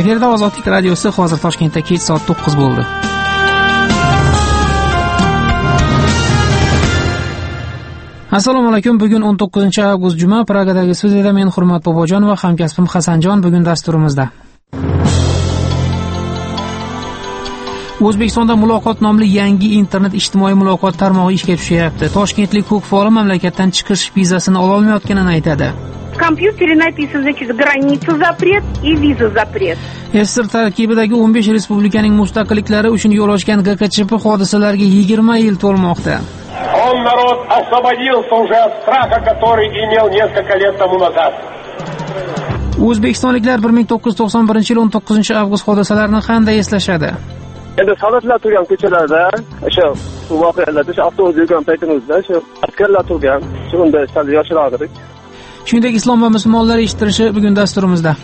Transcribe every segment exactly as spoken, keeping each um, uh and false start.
Efirda Ozodlik radiosi, hozir Toshkentda kech soat to'qqiz bo'ldi. Assalomu alaykum. Bugun o'n to'qqizinchi avgust juma. Pragadagi studiyada men Hurmat Bobojon va hamkasbim Hasanjon bugun dasturimizda. O'zbekistonda Muloqot nomli yangi internet ijtimoiy muloqot tarmog'i ishga tushyapti. Toshkentlik huquq faoli mamlakatdan chiqish vizasini ola olmayotganini aytadi. В компьютере написано, значит, граница запрет и виза запрет. Sir tarkibidagi o'n besh respublikaning mustaqilliklari uchun yo'l ochgan G K Ch P hodisalariga yigirma yil to'lmoqda. Он народ освободился уже от страха, который имел несколько лет тому назад. O'zbekistonliklar bir ming to'qqiz yuz to'qson birinchi yil o'n to'qqizinchi avgust hodisalarini qanday eslashadi? Endi salatlar turgan ko'chalarda, o'sha voqealarda, o'sha avtobus yurgan paytimizda, o'sha askarlar turgan, shunda sal yoshroq edik. Shuningdek, islom va musulmonlar eshittirishi bugun dasturimizda.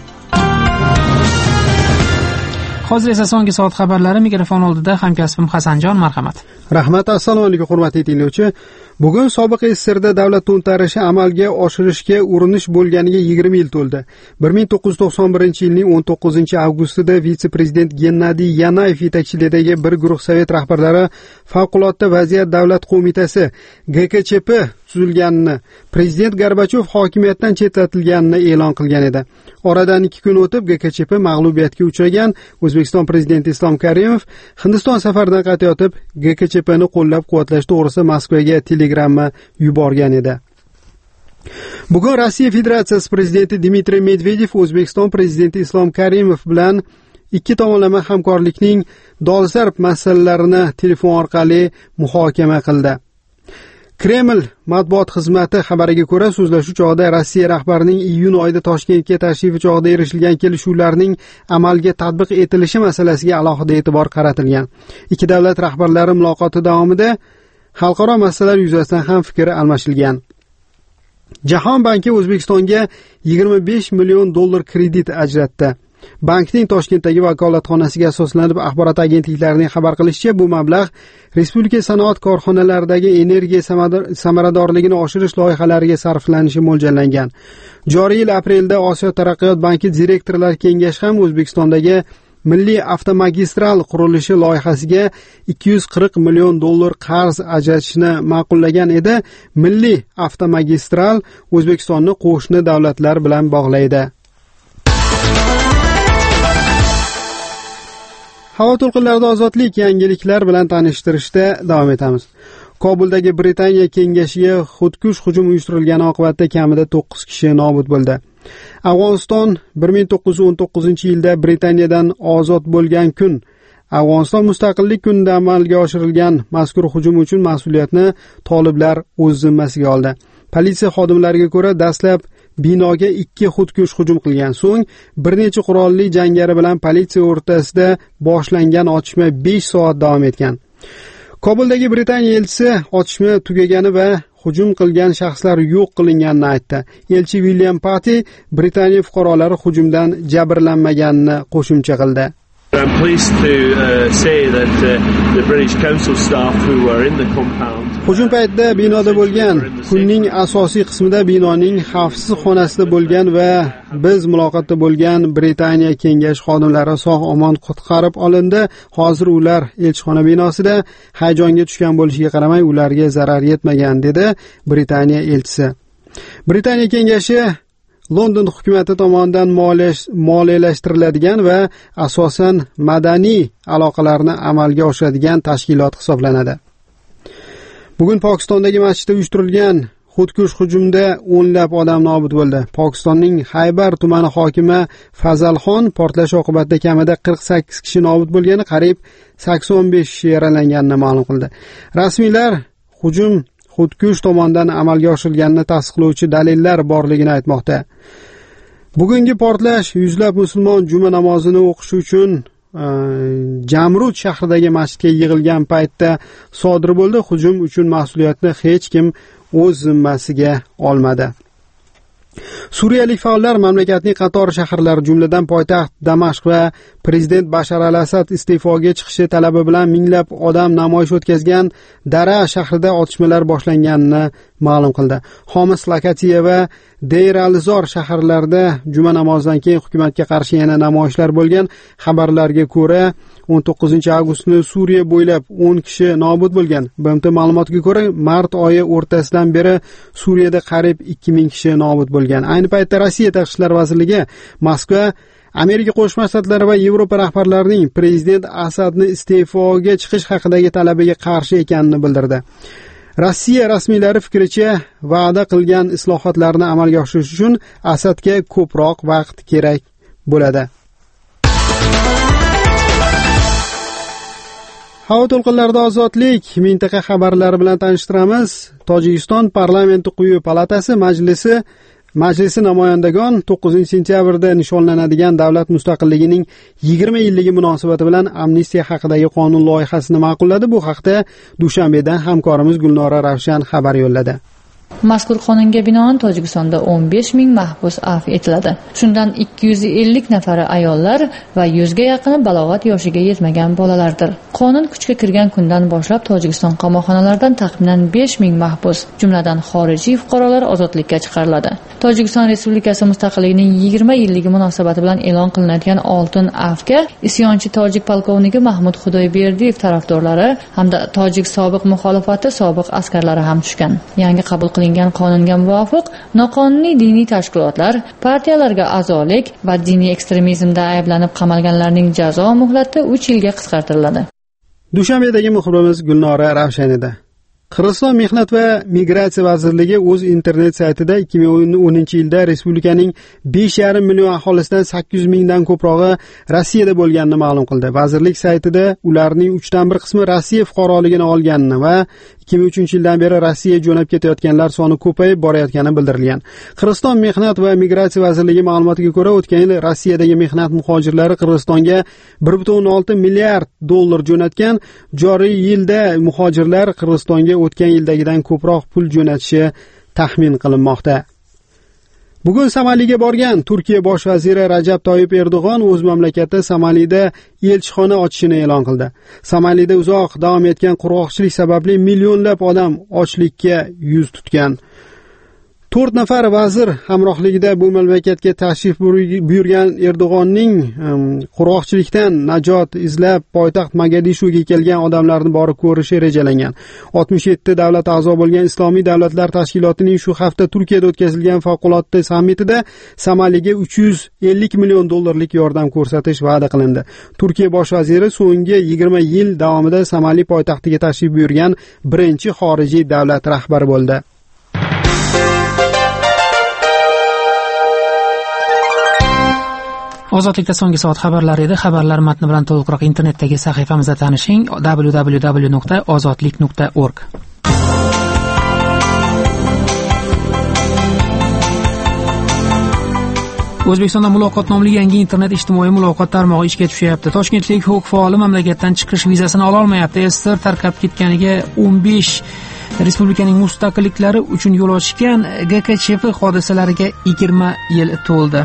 Hozir esa so'nggi soat xabarlari, mikrofon oldida hamkasbim Hasanjon, marhamat. Rahmat, assalomu alaykum hurmatli tinglovchi. Bugun sobiq S S R da davlat to'ntarishi amalga oshirishga urinish bo'lganiga yigirma yil to'ldi. bir ming to'qqiz yuz to'qson birinchi yilning o'n to'qqizinchi avgustida vitse-prezident Gennadiy Yanayev yetakchiligidagi bir guruh sovet rahbarlari favqulodda vaziyat davlat qo'mitasi G K Ch P tuzilganini, prezident Gorbachov hokimiyatdan chetlatilganini e'lon qilgan edi. Oradan ikki kun o'tib G K Ch P mag'lubiyatga uchragan. O'zbekiston prezidenti Islom Karimov Hindiston safaridan qaytayotib G K Ch P'ni qo'llab-quvvatlash to'g'risida Moskvaga telegramma yuborgan edi. Bugun Rossiya Federatsiyasi prezidenti Dmitriy Medvedev O'zbekiston prezidenti Islom Karimov bilan ikki tomonlama hamkorlikning dolzarb masalalarini telefon orqali muhokama qildi. Kreml matbuot xizmati xabariga ko'ra, so'zlashuv chog'ida Rossiya rahbarining iyun oyida Toshkentga tashrifi chog'ida erishilgan kelishuvlarning amalga tatbiq etilishi masalasiga alohida e'tibor qaratilgan. Ikki davlat rahbarlari muloqoti davomida xalqaro masalalar yuzasidan ham fikr almashilgan. Jahon banki O'zbekistonga yigirma besh million dollar kredit ajratdi. Bankning Toshkentdagi vakolatxonasiga asoslanib axborot agentliklarining xabar qilishicha, bu mablag' respublika sanoat korxonalaridagi energiya samaradorligini oshirish loyihalariga sarflanishi mo'ljallangan. Joriy yil aprelda Osiyo taraqqiyot banki direktorlar kengashi ham O'zbekistondagi milliy avtomagistral qurilishi loyihasiga ikki yuz qirq million dollar qarz ajratishni ma'qullagan edi. Milliy avtomagistral O'zbekistonni qo'shni davlatlar bilan bog'laydi. Havo to'lqinlarida ozodlik yangiliklar bilan tanishtirishda davom etamiz. Kobuldagi Britaniya kengashiga xudkush hujum uyushtirilgani oqibatida kamida to'qqiz kishi nobud bo'ldi. Afg'oniston bir ming to'qqiz yuz o'n to'qqizinchi yilda Britaniyadan ozod bo'lgan kun. Afg'oniston mustaqillik kunida amalga oshirilgan mazkur hujum uchun mas'uliyatni toliblar o'z zimmasiga oldi. Politsiya xodimlariga ko'ra, dastlab binoga ikki xudkush hujum qilgan. So'ng bir necha qurolli jangari bilan politsiya o'rtasida boshlangan otishma besh soat davom etgan. Kobuldagi Britaniya elchisi otishma tugagani va hujum qilgan shaxslar yo'q qilinganini aytdi. Elchi William Patty Britaniya fuqarolari hujumdan jabrlanmaganini qo'shimcha qildi. I'm pleased to uh, say that uh, the British Council staff who were in the compound. Hujum paytida binoda bo'lgan, kunning asosiy qismida binoning xavfsiz xonasida bo'lgan va biz muloqotda bo'lgan Britaniya kengashi xodimlari sog'-omon qutqarib olindi. Hozir ular elchixona binosida. Hayajonga tushgan bo'lishiga qaramay, ularga zarar yetmagan, dedi Britaniya elchisi. Britaniya kengashi London hukumati tomonidan moliyalashtiriladigan va asosan madaniy aloqalarni amalga oshiradigan tashkilot hisoblanadi. Bugun Pokistondagi masjidda uyushtirilgan xudkush hujumda o'nlab odam nobud bo'ldi. Pokistonning Haybar tumani hokimi Fazalxon portlash oqibatida kamida qirq sakkiz kishi nobud bo'lgani, qariyb sakson besh kishi yaralanganini ma'lum qildi. Rasmiylar hujum xudkush tomonidan amalga oshirilganini tasdiqlovchi dalillar borligini aytmoqda. Bugungi portlash yuzlab musulmon juma namozini o'qish uchun Jamrud shahridagi masjidga yig'ilgan paytda sodir bo'ldi. Hujum uchun mas'uliyatni hech kim o'z zimmasiga olmadi. Suriyalik faollar mamlakatning qator shaharlari, jumladan poytaxt Damashq va prezident Bashar al-Asad iste'foga chiqishi talabi bilan minglab odam namoyish o'tkazgan Dara shahrida otishmalar boshlanganini ma'lum qildi. Xomis, Lakatiya va Deyr al-Zor shaharlarida juma namozidan keyin hukumatga qarshi yana namoyishlar bo'lgan. Xabarlarga ko'ra, o'n to'qqizinchi avgustni Suriya bo'ylab o'n kishi nobud bo'lgan. B M T ma'lumotiga ko'ra, mart oyi o'rtasidan beri Suriyada qariyb ikki ming kishi nobud bo'lgan. Ayni paytda Rossiya Tashqi ishlar vazirligi Moskva, Amerika Qo'shma Shtatlari va Yevropa rahbarlarining prezident Asadni iste'foga chiqish haqidagi talabiga qarshi ekanini bildirdi. Rossiya rasmiylari fikricha, va'da qilgan islohotlarni amalga oshirish uchun Asadga ko'proq vaqt kerak bo'ladi. Havo to'lqinlarida ozodlik mintaqa xabarlari bilan tanishtiramiz. Tojikiston parlamenti quyi palatasi majlisi Majlisi namoyandagon to'qqizinchi sentyabrda nishonlanadigan davlat mustaqilligining yigirma yilligi munosabati bilan amnistiya haqidagi qonun loyihasini ma'qulladi. Bu haqda Dushanbedan hamkorimiz Gulnora Ravshan xabar yo'lladi. Mazkur qonunga binoan Tojikistonda o'n besh ming mahbus afv etiladi. Shundan ikki yuz ellik nafari ayollar va yuzga yaqini balog'at yoshiga yetmagan bolalardir. Qonun kuchga kirgan kundan boshlab Tojikiston qamoqxonalaridan taxminan besh ming mahbus, jumladan xorijiy fuqarolar ozodlikka chiqariladi. Tojikiston Respublikasi mustaqilligining yigirma yilligi munosabati bilan e'lon qilinadigan oltin afvga isyonchi tojik polkovniki Mahmud Xudoyberdiyev tarafdorlari hamda tojik sobiq muxolifati sobiq askarlari ham tushgan. Yangi qabul qilingan qonunga muvofiq noqonuniy diniy tashkilotlar, partiyalarga a'zolik va diniy ekstremizmda ayblanib qamalganlarning jazo muhlati uch yilga qisqartiriladi. Dushanbedagi muxbirimiz Gulnora Ravshan edi. Qirg'iziston Mehnat va migratsiya vazirligi o'z internet saytida ikki ming o'ninchi yilda respublikaning besh yarim million aholisidan sakkiz yuz mingdan ko'prog'i Rossiyada bo'lganini ma'lum qildi. Vazirlik saytida ularning uchdan bir qismi Rossiya fuqaroligini olganini va ikki ming uchinchi yildan beri Rossiya jo'nab ketayotganlar soni ko'payib borayotgani bildirilgan. Qirg'iziston Mehnat va migratsiya vazirligi ma'lumotiga ko'ra, o'tgan yil Rossiyadagi mehnat muhojirlari Qirg'izistonga bir butun o'n olti milliard dollar jo'natgan. Joriy yilda muhojirlar Qirg'izistonga o'tgan yildagidan ko'proq pul jo'natishi taxmin qilinmoqda. Bugun Somaliga borgan Turkiya bosh vaziri Rajab Toyyib Erdo'g'on o'z mamlakati Somalida elchixona ochishini e'lon qildi. Somalida uzoq davom etgan qurg'oqchilik sababli millionlab odam ochlikka yuz tutgan. to'rt nafar vazir hamrohligida bu mamlakatga tashrif buyurgan Erdo'g'onning qurg'oqchilikdan najot izlab poytaxt Mogadishuga kelgan odamlarni borib ko'rishi rejalangan. oltmish yetti davlat a'zo bo'lgan Islomiy davlatlar tashkilotining shu hafta Turkiyada o'tkazilgan favqulodda sammitida Somaliga uch yuz ellik million dollarlik yordam ko'rsatish va'da qilindi. Turkiya bosh vaziri so'nggi yigirma yil davomida Somali poytaxtiga tashrif buyurgan birinchi xorijiy davlat rahbari bo'ldi. Ozodlikda so'nggi soat xabarlari edi. Xabarlar matni bilan to'liqroq internetdagi sahifamizda tanishing w w w nuqta ozodlik nuqta org. O'zbekistonda Muloqot nomli yangi internet ijtimoiy muloqot tarmog'i ishga tushyapti. Toshkentlik huquq faoli mamlakatdan chiqish vizasini ola olmayapti. SSR tarqab ketganiga o'n besh respublikaning mustaqilliklari uchun yo'l ochgan G K Ch F hodisalariga yigirma yil to'ldi.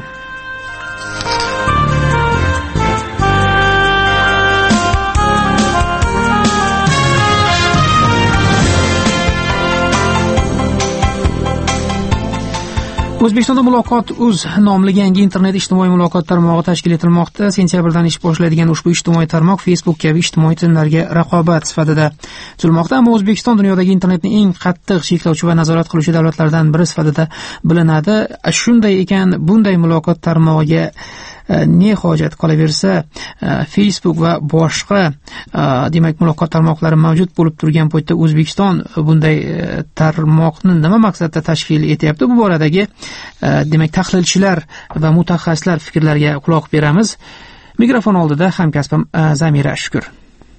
O'zbekistonda Muloqot.uz nomli yangi internet ijtimoiy muloqot tarmog'i tashkil etilmoqda. Sentyabrdan ish boshlaydigan ushbu ijtimoiy tarmoq Facebook kabi ijtimoiy tizimlarga raqobat sifatida tuzilmoqda, ammo O'zbekiston dunyodagi internetni eng qattiq cheklovchi va nazorat qiluvchi davlatlardan biri sifatida bilinadi. Shunday ekan, bunday muloqot tarmog'iga ne hojat? Qolaversa, Facebook va boshqa demak muloqot tarmoqlari mavjud bo'lib turgan paytda O'zbekiston bunday tarmoqni nima maqsadda tashkil etyapti? Bu boradagi demak tahlilchilar va mutaxassislar fikrlariga quloq beramiz. Mikrofon oldida hamkasbim Zamira Shukur.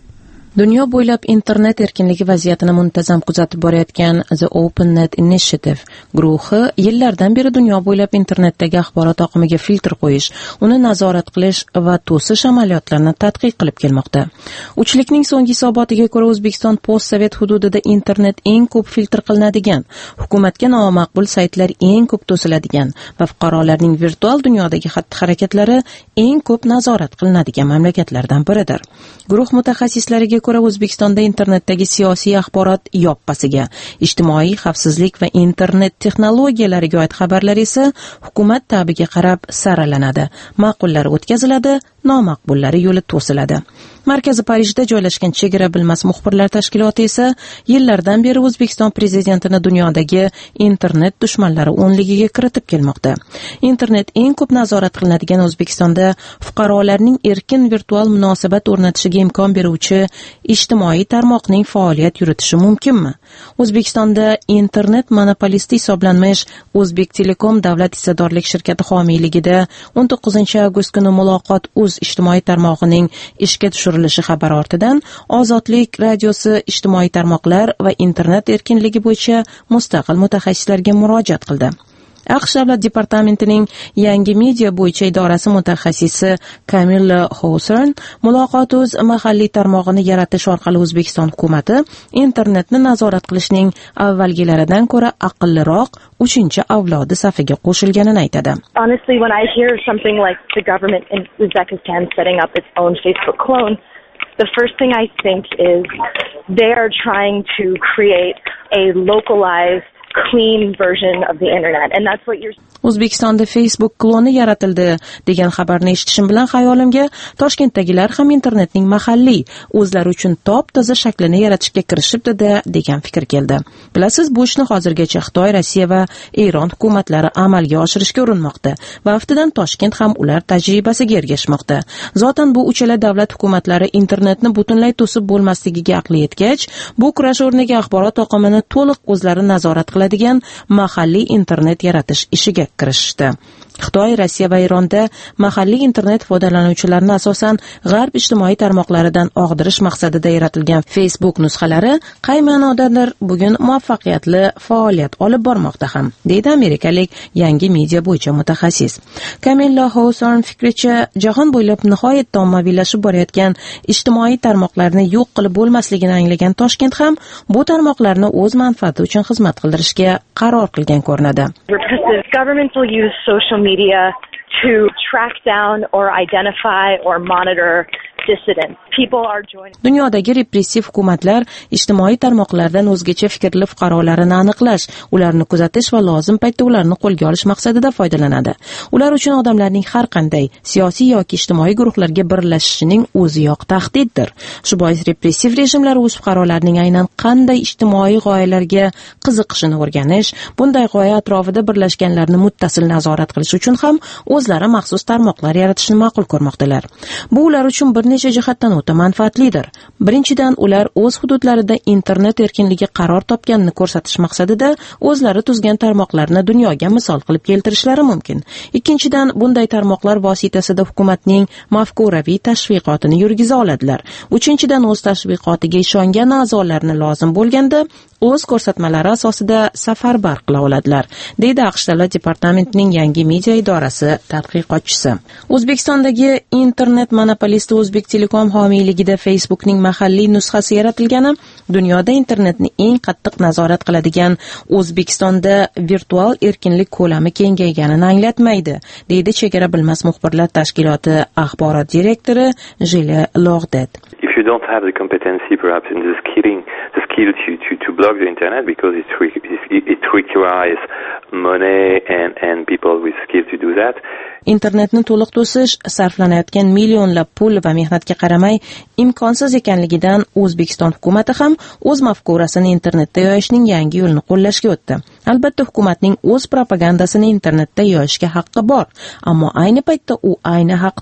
Dunyo bo'ylab internet erkinligi vaziyatini muntazam kuzatib borayotgan The OpenNet Initiative guruhi yillardan beri dunyo bo'ylab internetdagi axborot oqimiga filtr qo'yish, uni nazorat qilish va to'sish amaliyotlarini tadqiq qilib kelmoqda. Uchlikning so'nggi hisobotiga ko'ra O'zbekiston postsovet hududida internet eng ko'p filtr qilinadigan, hukumatga nomaqbul saytlar eng ko'p to'siladigan va fuqarolarning virtual dunyodagi xatti-harakatlari eng ko'p nazorat qilinadigan mamlakatlardan biridir. Guruh mutaxassislariga ko'ra O'zbekistonda internetdagi siyosiy axborot yoppasiga, ijtimoiy xavfsizlik va internet texnologiyalariga oid xabarlar esa hukumat ta'biga qarab saralanadi. Ma'qullari o'tkaziladi, nomaqbullari yo'li to'siladi. Markazi Parijda joylashgan Chegara bilmas muxbirlar tashkiloti esa yillardan beri O'zbekiston prezidentini dunyodagi internet dushmanlari o'nligiga kiritib kelmoqda. Internet eng ko'p nazorat qilinadigan O'zbekistonda fuqarolarning erkin virtual munosabat o'rnatishiga imkon beruvchi ijtimoiy tarmoqning faoliyat yuritishi mumkinmi? O'zbekistonda internet monopolisti hisoblanmish O'zbek Telekom davlat hissadorlik shirkati homiyligida o'n to'qqizinchi avgust kuni Muloqot uz ijtimoiy tarmog'ining ishga tushirilishi xabari ortidan Ozodlik radiosi ijtimoiy tarmoqlar va internet erkinligi bo'yicha mustaqil mutaxassislarga murojaat qildi. AQSh davlat departamentining yangi media bo'yicha idorasi mutaxassisi Camilla Hawthorne Muloqot uz mahalliy tarmog'ini yaratish orqali O'zbekiston hukumati internetni nazorat qilishning avvalgilaridan ko'ra aqlliroq uchinchi avlodi safiga qo'shilganini aytadi. Honestly, when I hear something like the government in Uzbekistan setting up its own Facebook clone, the first thing I think is they are trying to create a localized clean version of the internet, and that's what you're O'zbekistonda Facebook kloni yaratildi degan xabarni eshitishim bilan xayolimga Toshkentdagilar ham internetning mahalliy, o'zlari uchun top-toza shaklini yaratishga kirishibdi-da degan fikr keldi. Bilasiz, bu ishni hozirgacha Xitoy, Rossiya va Eron hukumatlari amalga oshirishga urinmoqda va aftidan Toshkent ham ular tajribasiga ergashmoqda. Zotan bu uchala davlat hukumatlari internetni butunlay to'sib bo'lmasligiga aqli yetgach, bu kurash o'rniga axborot oqimini to'liq o'zlari nazorat qiladigan mahalliy internet yaratish ishiga kirishdi. Xitoy, Rossiya va Eronda mahalliy internet foydalanuvchilarini asosan g'arb ijtimoiy tarmoqlaridan og'dirish maqsadida yaratilgan Facebook nusxalari qay ma'nodadir bugun muvaffaqiyatli faoliyat olib bormoqda ham, deydi amerikalik yangi media bo'yicha mutaxassis. Camilla Hawthorne fikricha, jahon bo'ylab nihoyatda ommaviylashib borayotgan ijtimoiy tarmoqlarni yo'q qilib bo'lmasligini anglagan Toshkent ham bu tarmoqlarni o'z manfaati uchun xizmat qildirishga qaror qilgan ko'rinadi. Governments will use social media to track down or identify or monitor dissidents. People are joining. Dunyodagi repressiv hukumatlar ijtimoiy tarmoqlardan o'zgacha fikrli fuqarolarini aniqlash, ularni kuzatish va lozim paytda ularni qo'lga olish maqsadida foydalanadi. Ular uchun odamlarning har qanday siyosiy yoki ijtimoiy guruhlarga birlashishining o'ziyoq tahdiddir. Shu bois repressiv rejimlar o'z fuqarolarining aynan qanday ijtimoiy g'oyalarga qiziqishini o'rganish, bunday g'oya atrofida birlashganlarni muttasil nazorat qilish uchun ham o'zlari maxsus tarmoqlar yaratishni ma'qul ko'rmoqdalar. Bu ular uchun bir necha jihatdan o'ta manfaatlidir. Birinchidan, ular o'z hududlarida internet erkinligi qaror topganini ko'rsatish maqsadida o'zlari tuzgan tarmoqlarni dunyoga misol qilib keltirishlari mumkin. Ikkinchidan, bunday tarmoqlar vositasida hukumatning mafkuraviy tashviqotini yurgiza oladilar. Uchinchidan, o'z tashviqotiga ishongan a'zolarni lozim bo'lganda o'z ko'rsatmalari asosida safarbar qila oladilar, deydi AQSh davlat departamentining yangi media idorasi tadqiqotchisi. O'zbekistondagi internet monopolisti O'zbek Telekom homiyligida Facebookning mahalliy nusxasi yaratilgani dunyoda internetni eng qattiq nazorat qiladigan O'zbekistonda virtual erkinlik ko'lami kengayganini anglatmaydi, deydi Chegara bilmas muxbirlar tashkiloti axborot direktori Jile Logdet. If you don't have the competency perhaps in the skilling the skill to to to block the internet because it it, it requires money and and people with skill to do that. Internetni to'liq to'sish sarflanayotgan millionlab pul va mehnatga qaramay imkonsiz ekanligidan O'zbekiston hukumatı ham o'z mafkurasini internetda yoyishning yangi yo'lini qo'llashga o'tdi. Albatta, hukumatning o'z propagandasini internetda yoyishga haqqi bor, ammo ayni paytda u ayni haqni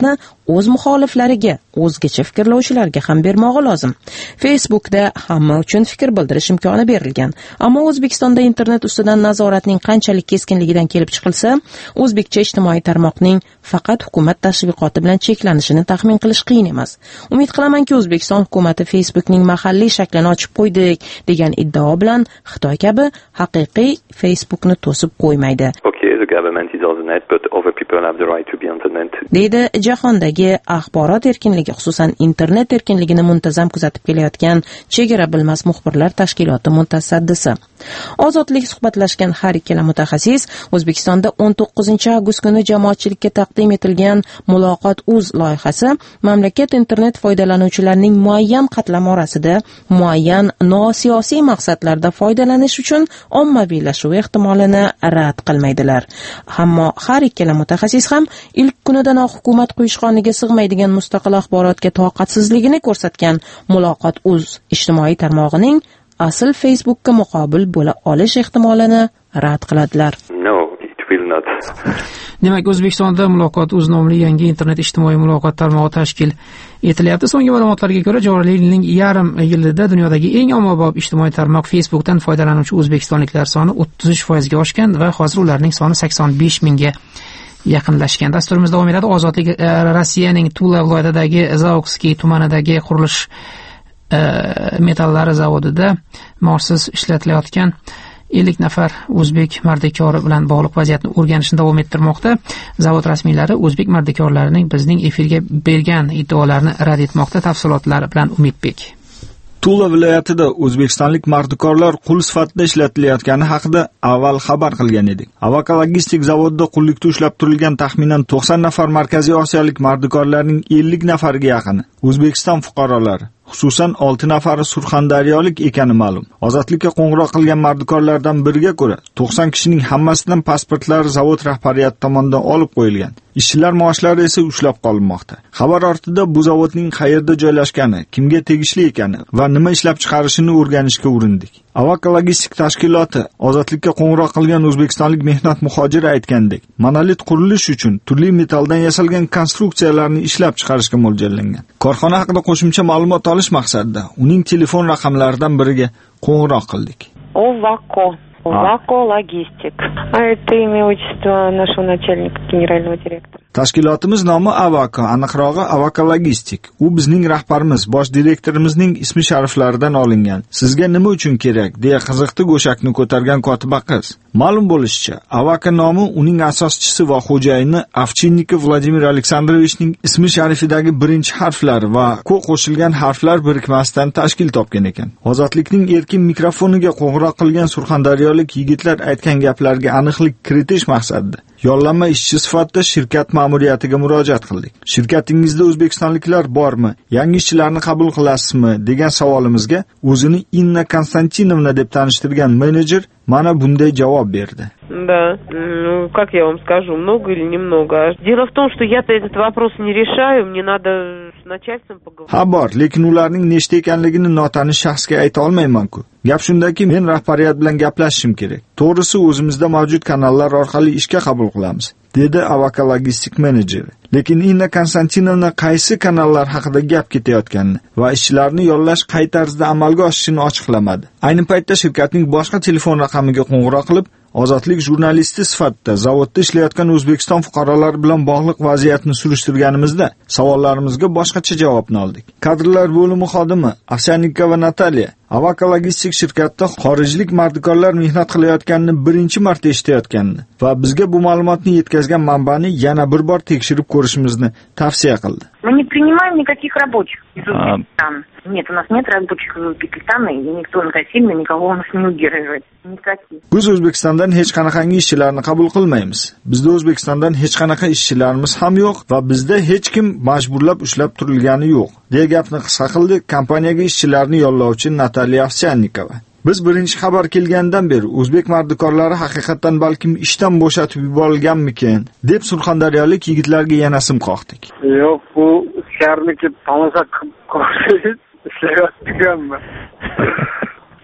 o'z muxoliflariga, o'zgacha fikrlovchilarga ham bermog'i lozim. Facebookda hamma uchun fikr bildirish imkoni berilgan, ammo O'zbekistonda internet ustidan nazoratning qanchalik keskinligidan kelib chiqilsa, o'zbekcha ijtimoiy tarmoqning faqat hukumat tashviqoti bilan cheklanishini taxmin qilish qiyin emas. Umid qilamanki, O'zbekiston hukumati Facebookning mahalliy shaklini ochib qo'ydik degan iddao bilan Xitoy kabi haqiqiy Facebookni to'sib qo'ymaydi. Okay, the government is on the net, but other people have the right to be on the net. Deydi jahondagi axborot erkinligi, xususan internet erkinligini muntazam kuzatib kelayotgan Chegara bilmas muxbirlar tashkiloti mutasaddisi. Ozodlik suhbatlashgan har ikkala mutaxassis O'zbekistonda o'n to'qqizinchi avgust kuni jamoatchilikka taqdim etilgan Muloqot.uz loyihasi mamlakat internet foydalanuvchilarining muayyan qatlam orasida muayyan nosiyosiy maqsadlarda foydalanish uchun ommaviylashuv ehtimolini rad qilmaydilar. Ammo har ikkala mutaxassis ham ilk kunidanoq hukumat quyishqoniga sig'maydigan mustaqil axborotga toqatsizligini ko'rsatgan Muloqot.uz ijtimoiy tarmog'ining asl Facebookka muqobil bo'la olish ehtimolini rad qiladilar. No, it will not. Demak, O'zbekistonda Muloqot.uz nomli yangi internet ijtimoiy muloqot tarmog'i tashkil etilyapti. So'nggi ma'lumotlarga ko'ra, joriy yilning yarim yilida dunyodagi eng ommabop ijtimoiy tarmoq Facebookdan foydalanuvchi o'zbekistonliklar soni o'ttiz uch foizga oshgan va hozir ularning soni sakson besh mingga yaqinlashgan. Dasturimiz davom etadi. Ozodlik Rossiyaning Tula viloyatidagi Zaokskiy tumanidagi qurilish metallari zavodida mo'siz ishlatilayotgan ellik nafar o'zbek mardikori bilan bog'liq vaziyatni o'rganishni davom ettirmoqda. Zavod rasmiylari o'zbek mardikorlarining bizning efirga bergan iddaolarini rad etmoqda. Tafsilotlar bilan Umidbek. Tula viloyatida o'zbekistonlik mardikorlar qul sifatida ishlatilayotgani haqida avval xabar qilgan edik. Avaka logistik zavodida qullikda ushlab turilgan taxminan to'qson nafar Markaziy Osiyolik mardikorlarning ellik nafariga yaqini O'zbekiston fuqarolari, xususan olti nafari surxondaryolik ekani ma'lum. Ozodlikka qo'ng'iroq qilgan mardikorlardan biriga ko'ra, to'qson kishining hammasidan pasportlari zavod rahbariyati tomonidan olib qo'yilgan. Ishchilar maoshlari esa ushlab qolinmoqda. Xabar ortida bu zavodning qayerda joylashgani, kimga tegishli ekani va nima ishlab chiqarishini o'rganishga urindik. Avaka logistik tashkiloti ozodlikka qo'ng'iroq qilgan o'zbekistonlik mehnat muhojiri aytgandek, monolit qurilish uchun turli metalldan yasalgan konstruksiyalarni ishlab chiqarishga mo'ljallangan. Korxona haqida qo'shimcha ma'lumot olish maqsadida uning telefon raqamlaridan biriga qo'ng'iroq qildik. Ovako Ovako logistik. А это имя, отчество нашего начальника, генерального директора. Tashkilotimiz nomi Avaka, aniqrog'i Avaka logistik. U bizning rahbarimiz, bosh direktorimizning ismi shariflaridan olingan. Sizga nima uchun kerak deya qiziqdi go'shakni ko'targan kotiba qiz. Ma'lum bo'lishicha, Avaka nomi uning asoschisi va xo'jayini Avchinnikov Vladimir Aleksandrovichning ismi sharifidagi birinchi harflar va ko' qo'shilgan harflar birikmasidan tashkil topgan ekan. Ozodlikning erkin mikrofoniga qo'ng'iroq qilgan surxondaryolik yigitlar aytgan gaplarga aniqlik kiritish maqsadida yollanma ishchi sifatida shirkat ma'muriyatiga murojaat qildik. Shirkatingizda o'zbekistonliklar bormi? Yangi ishchilarni qabul qilasizmi? degan savolimizga o'zini Inna Konstantinovna deb tanishtirgan menejer mana bunday javob berdi. Да, ну, как я вам скажу, много или немного? Дело в том, что я-то этот вопрос не решаю, мне надо с начальством поговорить. Ha bor, lekin ularning nechta ekanligini notanish shaxsga ayta olmayman-ku. Gap shundaki, men rahbariyat bilan gaplashishim kerak. To'g'risi, o'zimizda mavjud kanallar orqali ishga qabul qilamiz, dedi Avaka logistik menejeri. Lekin Inna Konstantinovna qaysi kanallar haqida gap ketayotganini va ishchilarni yollash qay tarzda amalga oshishini ochiqlamadi. Ayni paytda shirkatning boshqa telefon raqamiga qo'ng'iroq qilib, ozodlik jurnalisti sifatida zavodda ishlayotgan O'zbekiston fuqarolari bilan bog'liq vaziyatni surishtirganimizda savollarimizga boshqacha javobni oldik. Kadrlar bo'limi xodimi Ovsyannikova Nataliya Avaka logistik shirkatda xorijlik mardikorlar mehnat qilayotganini birinchi marta eshitayotganini va bizga bu ma'lumotni yetkazgan manbani yana bir bor tekshirib ko'rishimizni tavsiya qildi. Мы не принимаем никаких рабочих из Узбекистана. Нет, у нас нет рабочих из Узбекистана, и никто насильно никого у нас не удерживает. Никаких. Biz O'zbekistondan hech qanaqangi ishchilarni qabul qilmaymiz. Bizda O'zbekistondan hech qanaqa ishchilarimiz ham yo'q va bizda hech kim majburlab ushlab turilgani yo'q, deya gapni qisqa qildi kompaniyaga ishchilarni yollovchi Nataliya Ovsyannikova. Biz birinchi xabar kelgandan beri o'zbek mardikorlari haqiqatan balkim ishdan bo'shatib yuborilganmikin deb surxondaryolik yigitlarga yana sim qoqdik. Yo'q, bu sharniki tomosha qilib ishlayotganmi?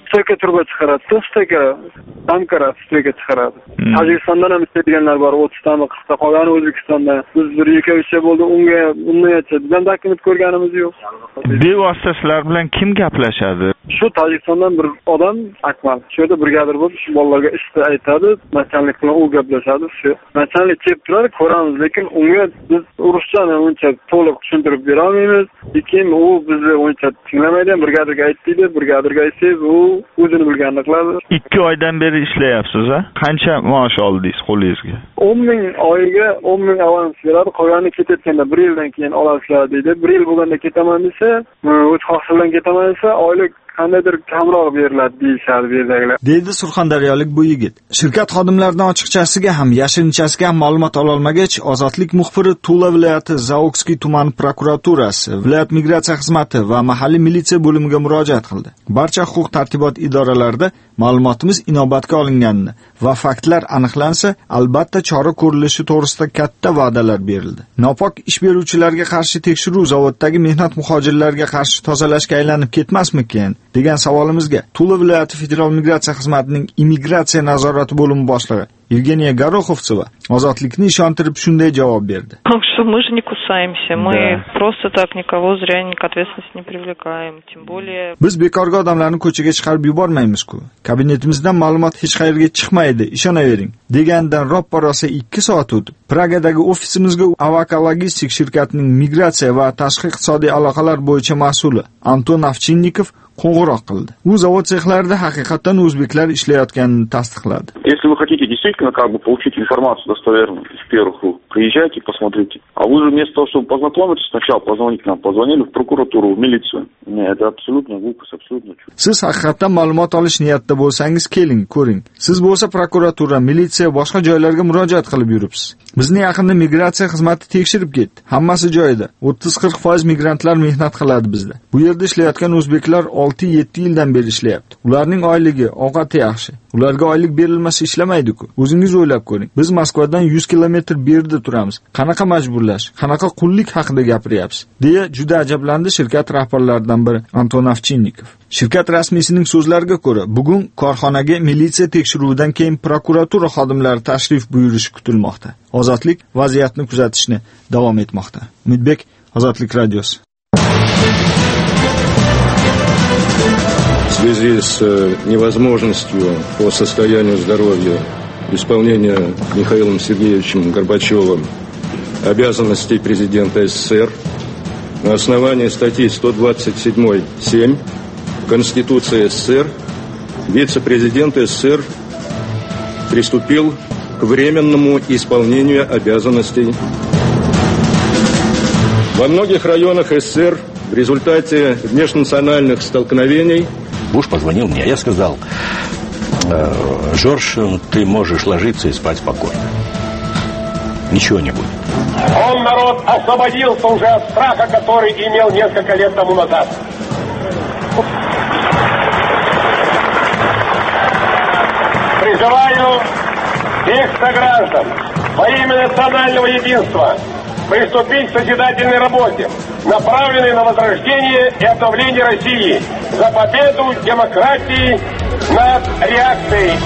stoyka turba chiqaradi, stoyka damkara stoyka chiqaradi. Tojikistondan ham istaydiganlar bor, o'ttiztami, qirqta qolgani O'zbekistonda. Biz bir ikki uchta bo'ldi, unga ungacha bizdan dokument ko'rganimiz yo'q. Bevosita sizlar bilan kim gaplashadi? Shu Tojikistondan bir odam Akmal. Shu yerda brigadir bo'lib, shu bolalarga ishni aytadi, nachalnik bilan u gaplashadi, shu. Nachalnik kelib turadi, ko'ramiz, lekin unga biz ruschani uncha to'liq tushuntirib bera olmaymiz. Lekin u bizni uncha tinglamaydi, brigadirga aytdi, brigadirga aytsangiz, u o'zini bilganini qiladi. ikki oydan beri ishlayapsiz, a? Qancha maosh oldingiz qo'lingizga? o'n ming oyiga o'n ming avans beradi, qolganini ketayotganda bir yildan keyin olasizlar deydi. bir yil bo'lganda ketaman desa, o'z xohishi bilan ketaman desa, oylik qandaydir kamroq beriladi deyishadi bu yerdagilar. Deydi surxondaryolik bu yigit. Shirkat xodimlaridan ochiqchasiga ham, yashirinchasiga ham ma'lumot ola olmagach, Ozodlik muxbiri Tula viloyati Zaokskiy tuman prokuraturasi, viloyat migratsiya xizmati va mahalliy militsiya bo'limiga murojaat qildi. Barcha huquq tartibot idoralarida ma'lumotimiz inobatga olinganini va faktlar aniqlansa, albatta chora ko'rilishi to'g'risida katta va'dalar berildi. Nopok ish beruvchilarga qarshi tekshiruv zavoddagi mehnat muhojirlarga qarshi tozalashga aylanib ketmasmikin degan savolimizga Tula viloyati federal migratsiya xizmatining immigratsiya nazorati bo'limi boshlig'i Евгения Гороховцева Ozodlikni ishontirib shunday javob berdi. Мы же не кусаемся, мы просто так никого зря к ответственности не привлекаем, тем более. Biz bekorga odamlarni ko'chaga chiqarib yubormaymiz-ku. Kabinetimizdan ma'lumot hech qayerga chiqmaydi, ishonavering. Degandan roppa rosa ikki soat o'tib, Pragadagi ofisimizga Avaka Logistik shirkatining migratsiya va tashqi iqtisodiy aloqalar bo'yicha mas'uli Anton Ovchinnikov qo'ng'iroq qildi. U zavod sexlarida haqiqatan o'zbeklar ishlayotganini tasdiqladi. Если вы хотите действительно как бы получить информацию достоверную из первых рук, приезжайте, посмотрите. А вы же вместо того, чтобы познакомиться, сначала позвонить нам, позвонили в прокуратуру, в милицию. Нет, это абсолютно глупость, абсолютно чушь. Siz haqiqatan ma'lumot olish niyatida bo'lsangiz, keling, ko'ring. Siz bo'lsa prokuratura, militsiya, boshqa joylarga murojaat qilib yuribsiz. Bizni yaqinda migratsiya xizmati tekshirib ketdi. Hammasi joyida. o'ttiz qirq foiz migrantlar mehnat qiladi bizda. Bu yerda ishlayotgan o'zbeklar olti yetti yildan beri ishlayapti. Ularning oyligi, ovqati yaxshi. Ularga oylik berilmasa ishlamaydi-ku. O'zingiz o'ylab ko'ring. Biz Moskvadan yuz kilometr berida turamiz. Qanaqa majburlash, qanaqa qullik haqida gapiryapsiz? deya juda ajablandi shirkat rahbarlaridan biri Anton Ovchinnikov. Shirkat rasmiysining so'zlariga ko'ra, bugun korxonaga militsiya tekshiruvidan keyin prokuratura xodimlari tashrif buyurishi kutilmoqda. Ozodlik vaziyatni kuzatishni davom etmoqda. Umidbek, Ozodlik radiosi. В связи с невозможностью по состоянию здоровья исполнения Михаилом Сергеевичем Горбачевым обязанностей президента СССР на основании статьи сто двадцать семь семь Конституции СССР вице-президент СССР приступил к временному исполнению обязанностей. Во многих районах СССР в результате межнациональных столкновений Буш позвонил мне, я сказал: Жорж, ты можешь ложиться и спать спокойно. Ничего не будет. Он, народ, освободился уже от страха, который имел несколько лет тому назад. Призываю всех сограждан во имя национального единства приступить к созидательной работе, направленной на возрождение и обновление России, за победу демократии над реакцией.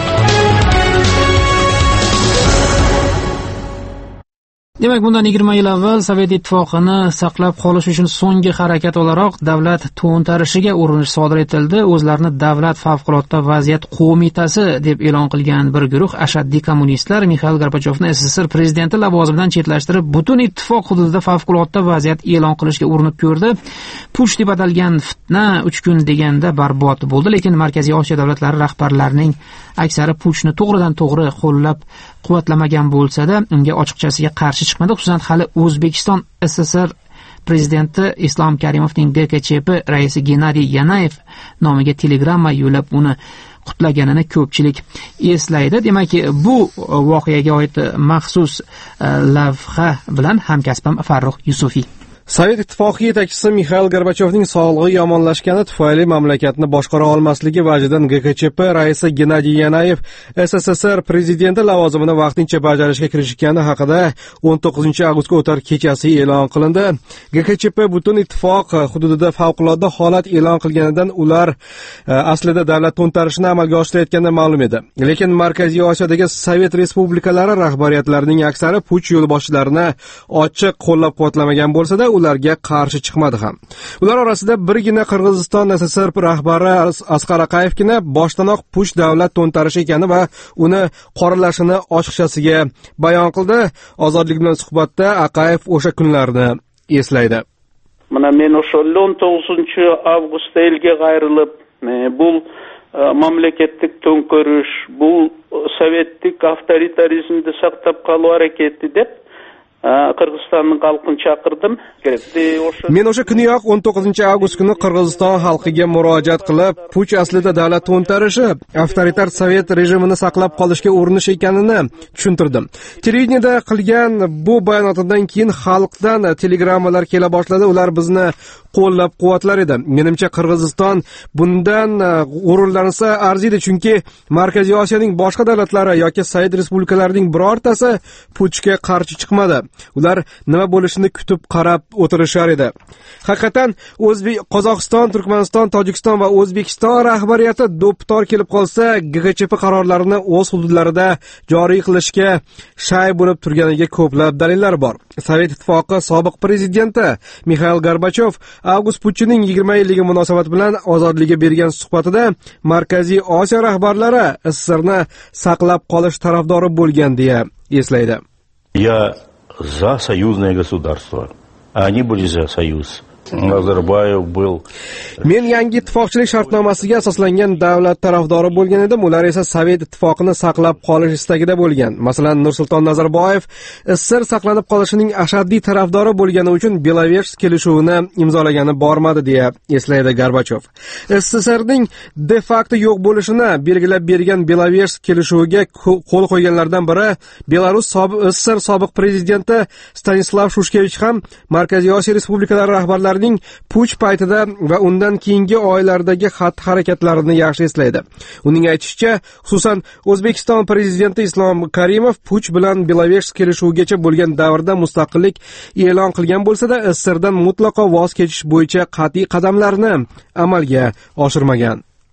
Demak, bundan yigirma yil avval Sovet ittifoqini saqlab qolish uchun so'nggi harakat o'laroq davlat to'ntarishiga urinish sodir etildi. O'zlarini davlat favqulodda vaziyat qo'mitasi deb e'lon qilgan bir guruh ashaddiy kommunistlar Mixail Gorbachevni SSSR prezidenti lavozimidan chetlashtirib, butun ittifoq hududida favqulodda vaziyat e'lon qilishga urinib ko'rdi. Puch deb atalgan fitna uch kun deganda barbod bo'ldi, lekin Markaziy Osiyo davlatlari rahbarlarining aksari puchni to'g'ridan to'g'ri qo'llab quvvatlamagan bo'lsa-da, unga ochiqchasiga qarshi chiqmadi. Xususan, hali O'zbekiston SSSR prezidenti Islom Karimovning B K Ch P raisi Gennadiy Yanayev nomiga telegramma yo'llab uni qutlaganini ko'pchilik eslaydi. Demak, bu voqeaga oid maxsus lavha bilan hamkasbim Farruh Yusufiy. Sovet ittifoqi yetakchisi Mixail Gorbachevning sog'lig'i yomonlashgani tufayli mamlakatni boshqara olmasligi vajidan G K C P raisi Gennadiy Yanayev S S S R prezidenti lavozimini vaqtincha bajarishga kirishgani haqida o'n to'qqizinchi avgustga o'tar kechasi e'lon qilindi. G K C P butun ittifoq hududida favqulodda holat e'lon qilganidan ular aslida davlat to'ntarishini amalga oshirayotgani ma'lum edi. Lekin Markaziy Osiyodagi Sovet respublikalari rahbariyatlarining aksari puch yo'lboshchilarini ochiq qo'llab-quvvatlamagan bo'lsa-da, ularga qarshi chiqmadi ham. Ular orasida birgina Qirg'iziston S S S R rahbari Asqar Aqayevgina boshtanoq puch davlat to'ntarishi ekani va uni qoralashini ochiqchasiga bayon qildi. Ozodlik bilan suhbatda Aqayev o'sha kunlarni eslaydi. Mana men o'sha o'n to'qqizinchi avgustda elga qayrilib, bu mamlakatlik to'nkarish, bu sovetlik avtoritarizmni saqlab qolib harakati deb Qirg'izistonning xalqini chaqirdim. Men o'sha kuniyoq o'n to'qqizinchi avgust kuni Qirg'iziston xalqiga murojaat qilib, puch aslida davlat to'ntarishi, avtoritar sovet rejimini saqlab qolishga urinish ekanini tushuntirdim. Televideniyada qilgan bu bayonotidan keyin xalqdan telegrammalar kela boshladi. Ular bizni qo'llab-quvvatlar edi. Menimcha Qirg'iziston bundan g'ururlansa arziydi, chunki Markaziy Osiyoning boshqa davlatlari yoki Sovet respublikalarining birortasi puchga qarshi chiqmadi. Ular nima bo'lishini kutib qarab o'tirishar edi. Haqiqatan O'zbek, Qozog'iston, Turkmaniston, Tojikiston va O'zbekiston rahbariyati do'ptor kelib qolsa, G K C P qarorlarini o'z hududlarida joriy qilishga shay bo'lib turganiga ko'plab dalillar bor. Sovet ittifoqi sobiq prezidenti Mixail Gorbachev avgust puchining yigirma yilligi munosabat bilan Ozodlikka bergan suhbatida Markaziy Osiyo rahbarlari S S S Rni saqlab qolish tarafdori bo'lgan deya eslaydi. Я за союзное государство, а они были за союз. Nazarbayev был. Men yangi ittifoqchilik shartnomasiga asoslangan davlat tarafdori bo'lgan edim. Ular esa Sovet ittifoqini saqlab qolish istagida bo'lgan. Masalan, Nursulton Nazarboyev S S S R saqlanib qolishining ashaddiy tarafdori bo'lgani uchun Belarus kelishuvini imzolagani bormadi deya eslaydi Gorbachev. S S S Rning de facto yo'q bo'lishini belgilab bergan Belarus kelishuviga qo'l qo'yganlardan biri Belarus sobiq S S S R sobiq prezidenti Stanislav Shushkevich ham Markaziy Osiyo respublikalari rahbarlari puch paytida va undan keyingi oylardagi xatti-harakatlarini yaxshi eslaydi. Uning aytishicha, xususan O'zbekiston prezidenti Islom Karimov puch bilan Belarus kelishuvigacha bo'lgan davrda mustaqillik e'lon qilgan bo'lsa-da, S S S Rdan mutlaqo voz kechish bo'yicha qat'iy qadamlarni amalga oshirmagan.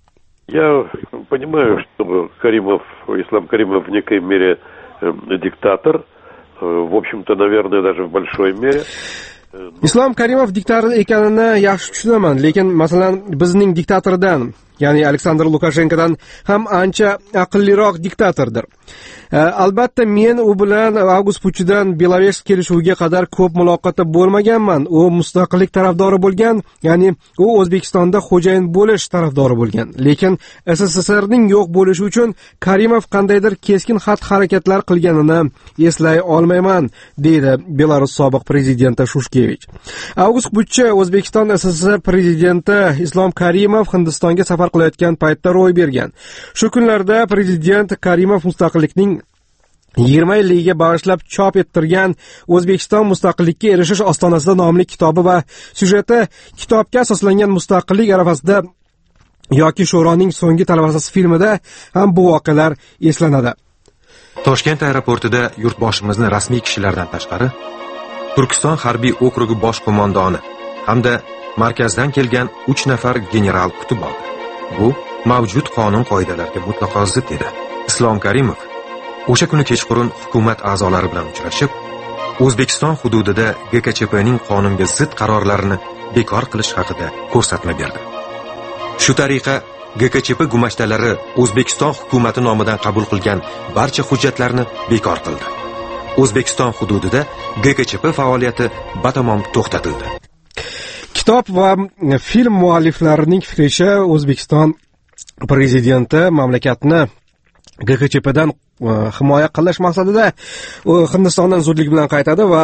Я понимаю, что Каримов, Ислам Каримов в некой мере диктатор, в общем-то, наверное, даже в большой мере. Islom Karimov diktator ekanini yaxshi tushunaman, lekin masalan bizning diktatordan, ya'ni Aleksandr Lukashenkodan ham ancha aqlliroq diktatordir. Albatta men u bilan avgust puchidan Belarus kelishuviga qadar ko'p muloqotda bo'lmaganman. U mustaqillik tarafdori bo'lgan, ya'ni u O'zbekistonda xo'jayin bo'lish tarafdori bo'lgan. Lekin S S S Rning yo'q bo'lishi uchun Karimov qandaydir keskin xatti-harakatlar qilganini eslay olmayman, deydi Belarus sobiq prezidenti Shushkevich. Avgust puchi O'zbekiston S S S R prezidenti Islom Karimov Hindistonga safar qilayotgan paytda ro'y bergan. Shu kunlarda prezident Karimov mustaqillikning yigirma yilligiga bag'ishlab chop ettirgan O'zbekiston mustaqillikka erishish ostonasida nomli kitobi va syujeti kitobga asoslangan mustaqillik arafasida yoki Sho'roning so'nggi talabasi filmida ham bu voqealar eslanadi. Toshkent aeroportida yurtboshimizni rasmiy kishilardan tashqari Turkiston harbiy okrugi bosh qo'mondoni hamda markazdan kelgan uch nafar general kutib oldi. Bu mavjud qonun qoidalariga mutlaqo zid edi. Islom Karimov o'sha kuni kechqurun hukumat a'zolari bilan uchrashib, O'zbekiston hududida G K C Pning qonunga zid qarorlarini bekor qilish haqida ko'rsatma berdi. Shu tariqa G K C P gumashtalari O'zbekiston hukumati nomidan qabul qilgan barcha hujjatlarni bekor qildi. O'zbekiston hududida G K C P faoliyati batamom to'xtatildi. Kitob va film mualliflarining fikricha, O'zbekiston prezidenti mamlakatni G K C Pdan himoya qilish maqsadida Hindistondan zudlik bilan qaytadi va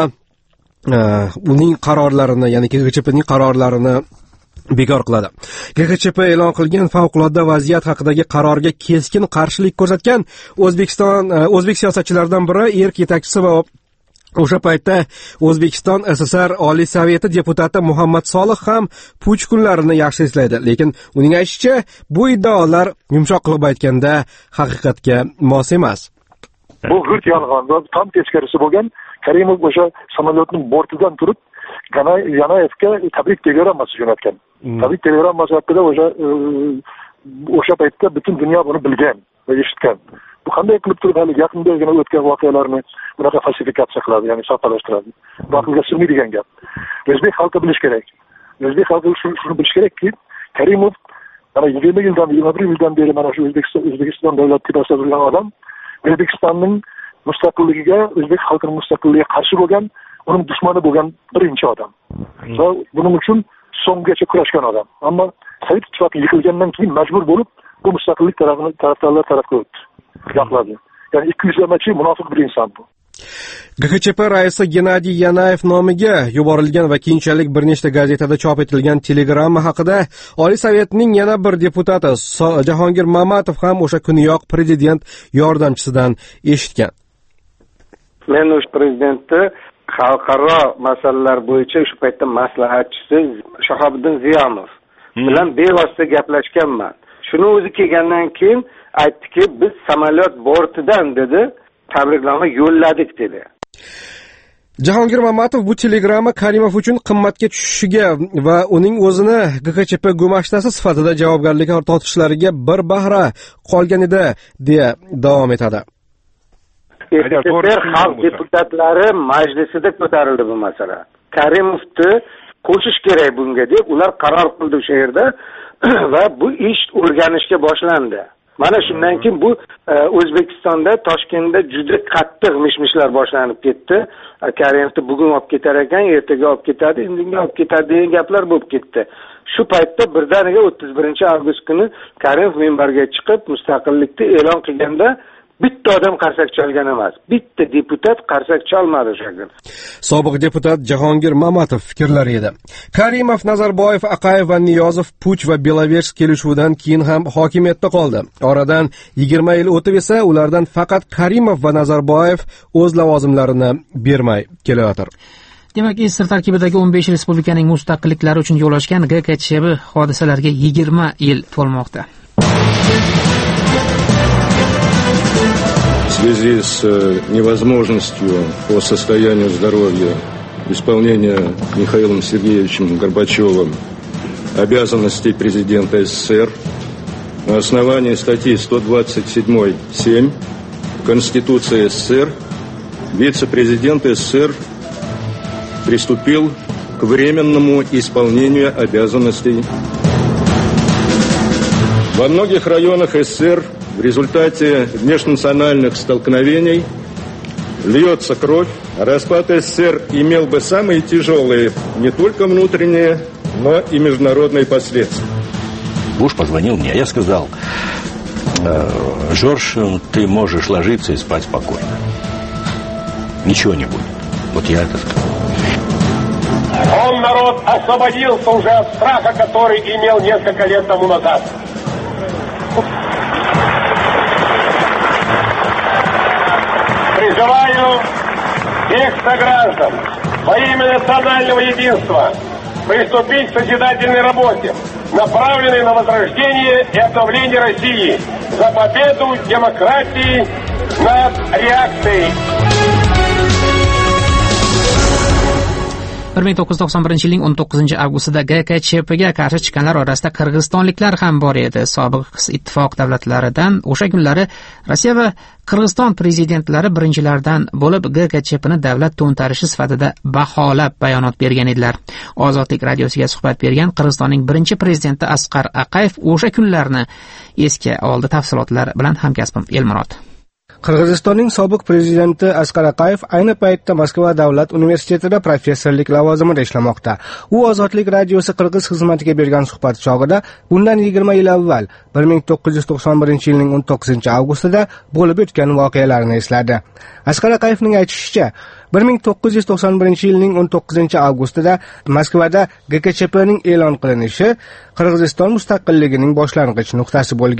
uning qarorlarini, ya'ni G K C Pning qarorlarini bekor qiladi. G K C P e'lon qilgan favqulodda vaziyat haqidagi qarorga keskin qarshilik ko'rsatgan O'zbekiston o'zbek siyosatchilaridan biri erk yetakchisi va O'sha paytda O'zbekiston S S R Oliy Soveti deputati Muhammad Solih ham puch kunlarini yaxshi eslaydi, lekin uning aytishicha, bu iddaolar yumshoq qilib aytganda haqiqatga mos emas. Bu g'irt yolg'on va tam teskarisi bo'lgan. Karimov o'sha samolyotning bortidan turib Yanayevga tabrik telegramması jo'natgan. Tabrik telegramması haqida o'sha o'sha paytda butun dunyo buni bilgan va eshitgan. Bu qanday qilib turib hali yaqindagina o'tgan voqealarni bunaqa falsifikatsiya qiladi, ya'ni soxtalashtiradi. Bu aqlga sig'maydigan gap. O'zbek xalqi bilish kerak. O'zbek xalqi shuni bilish kerakki, Karimov mana yigirma yildan, yigirma bir yildan beri mana shu O'zbekiston O'zbekiston davlat tepasida turgan odam, O'zbekistonning mustaqilligiga, o'zbek xalqining mustaqilligiga qarshi bo'lgan, uning dushmani bo'lgan birinchi odam. Va buning uchun so'nggacha kurashgan odam. Ammo Sovet ittifoqi yiqilgandan keyin majbur bo'lib, bu mustaqillik tarafini tarafdorlar tarafga o'tdi. Yoqladi. Ya'ni ikki yuzlamachi munofiq bir inson bu. G K Ch P raisi Gennadiy Yanayev nomiga yuborilgan va keyinchalik bir nechta gazetada chop etilgan telegramma haqida Oliy Sovetning yana bir deputati Jahongir Mamatov ham o'sha kuniyoq prezident yordamchisidan eshitgan. Men o'sha prezidentni xalqaro masalalar bo'yicha shu paytda maslahatchisi Shahobiddin Ziyonov bilan bevosita gaplashganman. Shuni o'zi kelgandan keyin aytdiki, biz samolyot bortidan dedi, tabriknoma yo'lladik dedi. Jahongir Mamatov bu telegramma Karimov uchun qimmatga tushishiga va uning o'zini G K Ch P gumashtasi sifatida javobgarlikka tortishlariga bir bahra qolgan edi, deya davom etadi. Xalq deputatlari majlisida ko'tarildi bu masala. Karimovni qo'shish kerak bunga deb ular qaror qildi o'sha yerda va bu ish o'rganishga boshlandi. Mana shundan keyin bu O'zbekistonda Toshkentda juda qattiq mishmishlar boshlanib ketdi. Karimovni bugun olib ketar ekan, ertaga olib ketadi, indinga olib ketadi degan gaplar bo'lib ketdi. Shu paytda birdaniga o'ttiz birinchi avgust kuni Karimov minbarga chiqib mustaqillikni e'lon qilganda bitta odam qarsak chalgan emas, bitta deputat qarsak chalmadi o'sha kun. Sobiq deputat Jahongir Mamatov fikrlari edi. Karimov, Nazarboyev, Aqayev va Niyozov puch va Beloversk kelishuvidan keyin ham hokimiyatda qoldi. Oradan yigirma yil o'tib esa ulardan faqat Karimov va Nazarboyev o'z lavozimlarini bermay kelayotir. Demak, Sir tarkibidagi o'n besh respublikaning mustaqilliklari uchun yo'l ochgan G K Ch P hodisalariga yigirma yil to'lmoqda. В связи с невозможностью по состоянию здоровья исполнения Михаилом Сергеевичем Горбачевым обязанностей президента СССР на основании статьи сто двадцать семь семь Конституции СССР вице-президент СССР приступил к временному исполнению обязанностей. Во многих районах СССР в результате межнациональных столкновений льется кровь, а распад СССР имел бы самые тяжелые не только внутренние, но и международные последствия. Буш позвонил мне, я сказал: Жорж, ты можешь ложиться и спать спокойно. Ничего не будет. Вот я это сказал. Он, народ, освободился уже от страха, который имел несколько лет тому назад. Призываю всех сограждан во имя национального единства приступить к созидательной работе, направленной на возрождение и обновление России за победу демократии над реакцией. bir ming to'qqiz yuz to'qson birinchi yilning o'n to'qqizinchi avgustida G K Ch Pga qarshi chiqqanlar orasida qirg'izistonliklar ham bor edi. Sobiq ittifoq davlatlaridan o'sha kunlari Rossiya va Qirg'iziston prezidentlari birinchilardan bo'lib G K Ch Pni davlat to'ntarishi sifatida baholab bayonot bergan edilar. Ozodlik radiosiga suhbat bergan Qirg'izistonning birinchi prezidenti Asqar Aqayev o'sha kunlarni esga oldi. Tafsilotlar bilan hamkasbim Elmurod. Qirg'izistonning sobiq prezidenti Asqar Aqayev ayni paytda Moskva davlat universitetida professorlik lavozimida ishlamoqda. U Ozodlik radiosi Qirg'iz xizmatiga bergan suhbat chog'ida bundan yigirma yil avval bir ming to'qqiz yuz to'qson birinchi yilning o'n to'qqizinchi avgustida bo'lib o'tgan voqealarni esladi. Asqar Aqayevning aytishicha, bir ming to'qqiz yuz to'qson birinchi yilning o'n to'qqizinchi avgustida Moskvada G K Ch Pning e'lon qilinishi Qirg'iziston mustaqilligining boshlang'ich nuqtasi bo'lgan.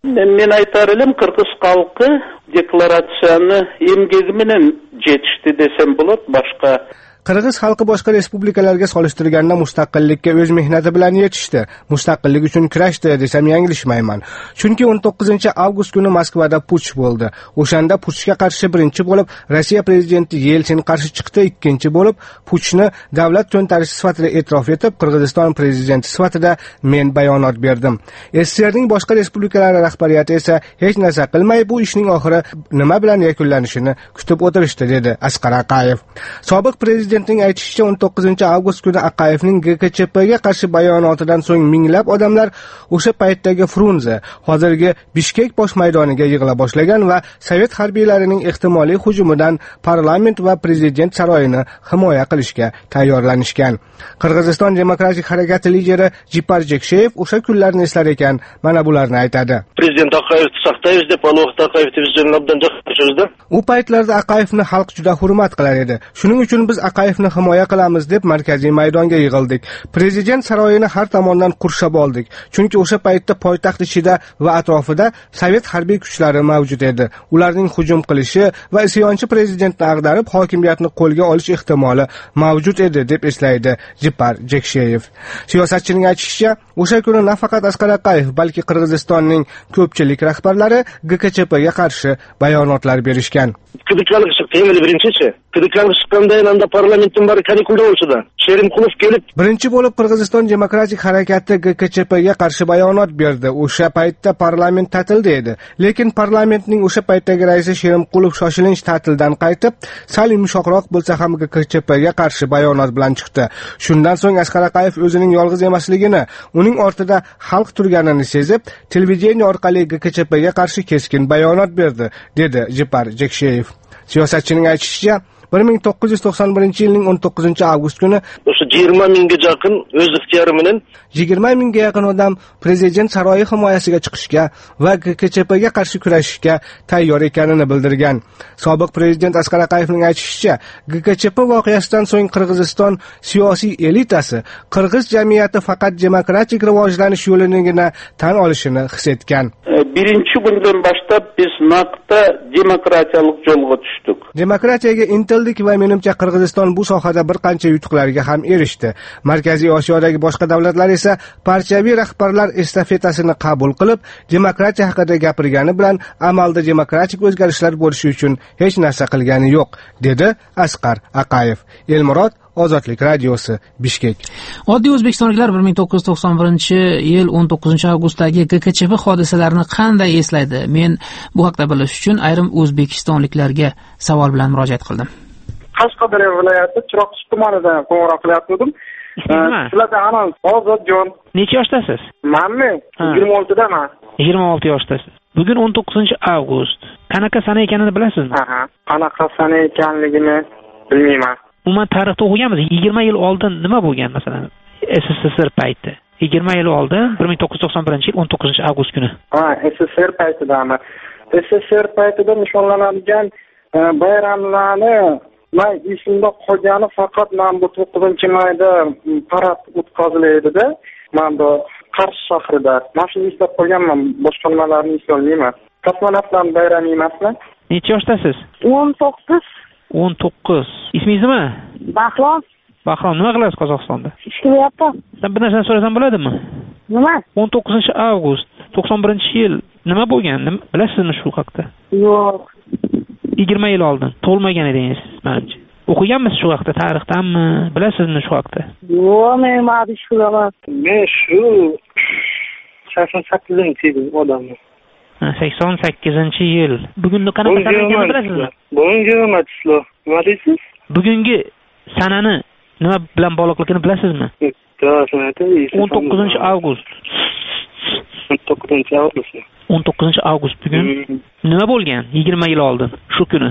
Men aytar edim, Qirg'iz xalqi deklaratsiyani emgegi bilan jetishdi desam bo'ladi, boshqa Qirg'iz xalqi boshqa respublikalarga solishtirganda mustaqillikka o'z mehnati bilan yetishdi, mustaqillik uchun kurashdi desam yanglishmayman. Chunki o'n to'qqizinchi avgust kuni Moskvada puch bo'ldi. O'shanda puchga qarshi birinchi bo'lib Rossiya prezidenti Yeltsin qarshi chiqdi, ikkinchi bo'lib puchni davlat to'ntarishi sifatida e'tirof etib, Qirg'iziston prezidenti sifatida men bayonot berdim. S S R ning boshqa respublikalari rahbariyati esa hech narsa qilmay bu ishning oxiri nima bilan yakunlanishini kutib o'tirishdi, dedi Asqar Aqayev. Sobiq prezident Prezidentning aytishicha, o'n to'qqizinchi avgust kuni Aqayevning G K Ch Pga qarshi bayonotidan so'ng minglab odamlar o'sha paytdagi Frunze, hozirgi Bishkek bosh maydoniga yig'ila boshlagan va sovet harbiylarining ehtimoliy hujumidan parlament va prezident saroyini himoya qilishga tayyorlanishgan. Qirg'iziston demokratik harakati lideri Jipar Jeksheyev o'sha kunlarni eslar ekan, mana bularni aytadi. Prezident Aqayevni saqlaymiz deb, alohida Aqayevni o'zini obdan chiqarishdi. U paytlarda Aqayevni xalq juda hurmat qilar edi. Shuning uchun biz Aqayevni himoya qilamiz deb markaziy maydonga yig'ildik. Prezident saroyini har tomondan qurshab oldik. Chunki o'sha paytda poytaxt ichida va atrofida sovet harbiy kuchlari mavjud edi. Ularning hujum qilishi va isyonchi prezidentni ag'darib hokimiyatni qo'lga olish ehtimoli mavjud edi, deb eslaydi Jipar Jeksheyev. Siyosatchining aytishicha, o'sha kuni nafaqat Asqar Aqayev, balki Qirg'izistonning ko'pchilik rahbarlari G K Ch Pga qarshi bayonotlar berishgan. Kıdıklanık çıktı, yemeli birincisi. Kıdıklanık çıkkanda yanında parlamentin bari kanikulda olsa da. Sherimqulov kelib. Birinchi bo'lib Qirg'iziston demokratik harakati G K Ch Pga qarshi bayonot berdi. O'sha paytda parlament ta'tilda edi. Lekin parlamentning o'sha paytdagi raisi Sherimqulov shoshilinch ta'tildan qaytib, sal yumshoqroq bo'lsa ham G K Ch Pga qarshi bayonot bilan chiqdi. Shundan so'ng Asqar Aqayev o'zining yolg'iz emasligini, uning ortida xalq turganini sezib, televideniya orqali G K Ch Pga qarshi keskin bayonot berdi, dedi Jipar Jeksheyev. Siyosatchining aytishicha, bir ming to'qqiz yuz to'qson birinchi yilning o'n to'qqizinchi avgust kuni o'sha yigirma mingga yaqin o'z ixtiyori bilan yigirma mingga yaqin odam prezident saroyi himoyasiga chiqishga va G K Ch Pga qarshi kurashishga tayyor ekanini bildirgan. Sobiq prezident Asqar Aqayevning aytishicha, G K Ch P voqeasidan so'ng Qirg'iziston siyosiy elitasi qirg'iz jamiyati faqat demokratik rivojlanish yo'linigina tan olishini his etgan. Birinchi kundan boshlab biz naqda demokratiyalik yo'lga tushdik. Demokratiyaga intildik va menimcha Qirg'iziston bu sohada bir qancha yutuqlarga ham erishdi. Markaziy Osiyodagi boshqa davlatlar esa partiyaviy rahbarlar estafetasini qabul qilib, demokratiya haqida gapirgani bilan amalda demokratik o'zgarishlar bo'lishi uchun hech narsa qilgani yo'q, dedi Asqar Aqayev. Elmurod, Ozodlik radiosi, Bishkek. Oddiy o'zbekistonliklar bir ming to'qqiz yuz to'qson birinchi yil o'n to'qqizinchi avgustdagi G K Ch P hodisalarini qanday eslaydi? Men bu haqda bilish uchun ayrim o'zbekistonliklarga savol bilan murojaat qildim. Qashqadaryo viloyati Chiroqchi tumanidan qo'ng'iroq qilyaptim. Sizlarda anon Ozodjon. Necha yoshdasiz? Menmi? yigirma oltidaman. yigirma olti yoshdasiz. Bugun o'n to'qqizinchi avgust. Qanaqa sana ekanini bilasizmi? Aha, qanaqa sana ekanligini bilmayman. Umuman tarixda o'qiganmiz. yigirma yil oldin nima bo'lgan masalan? S S S R payti. yigirma yil oldin bir ming to'qqiz yuz to'qson birinchi yil o'n to'qqizinchi avgust kuni. Ha, S S S R paytidami? S S S R paytida nishonlanadigan bayramlarni men esimda qolgani faqat men bu to'qqizinchi mayda parad o'tkaziladi-da, men bu Qarshi shahrida. Men shuni eslab qolganman, boshqa nimalarni eslolmayman. Kosmonavtlar bayrami emasmi? Necha yoshdasiz? o'n to'qqiz. o'n to'qqiz. Ismingiz nima? Bahrom. Bahrom, nima qilasiz Qozog'istonda? Ishlayapman. Sen bir narsani so'rasam bo'ladimi? Nima? o'n to'qqizinchi avgust to'qson birinchi yil nima bo'lgan? Bilasizmi shu haqda? Yo'q. yigirma yil oldin tug'ilmagan edingiz, menimcha. O'qiganmisiz shu haqda, tarixdanmi? Bilasizmi shu haqda? Yo'q, men ma'lum qilaman. Men shu sakson sakkizinchi yil odamman. sakson sakkizinchi yil. Bugunni qanaqa sana ekanini bilasizmi? Bugungi matchlar. Nima deysiz? Bugungi sanani nima bilan bog'liqligini bilasizmi? o'n to'qqizinchi avgust. o'n to'qqizinchi avgust. o'n to'qqizinchi avgust bugun nima bo'lgan? yigirma yil oldin shu kuni.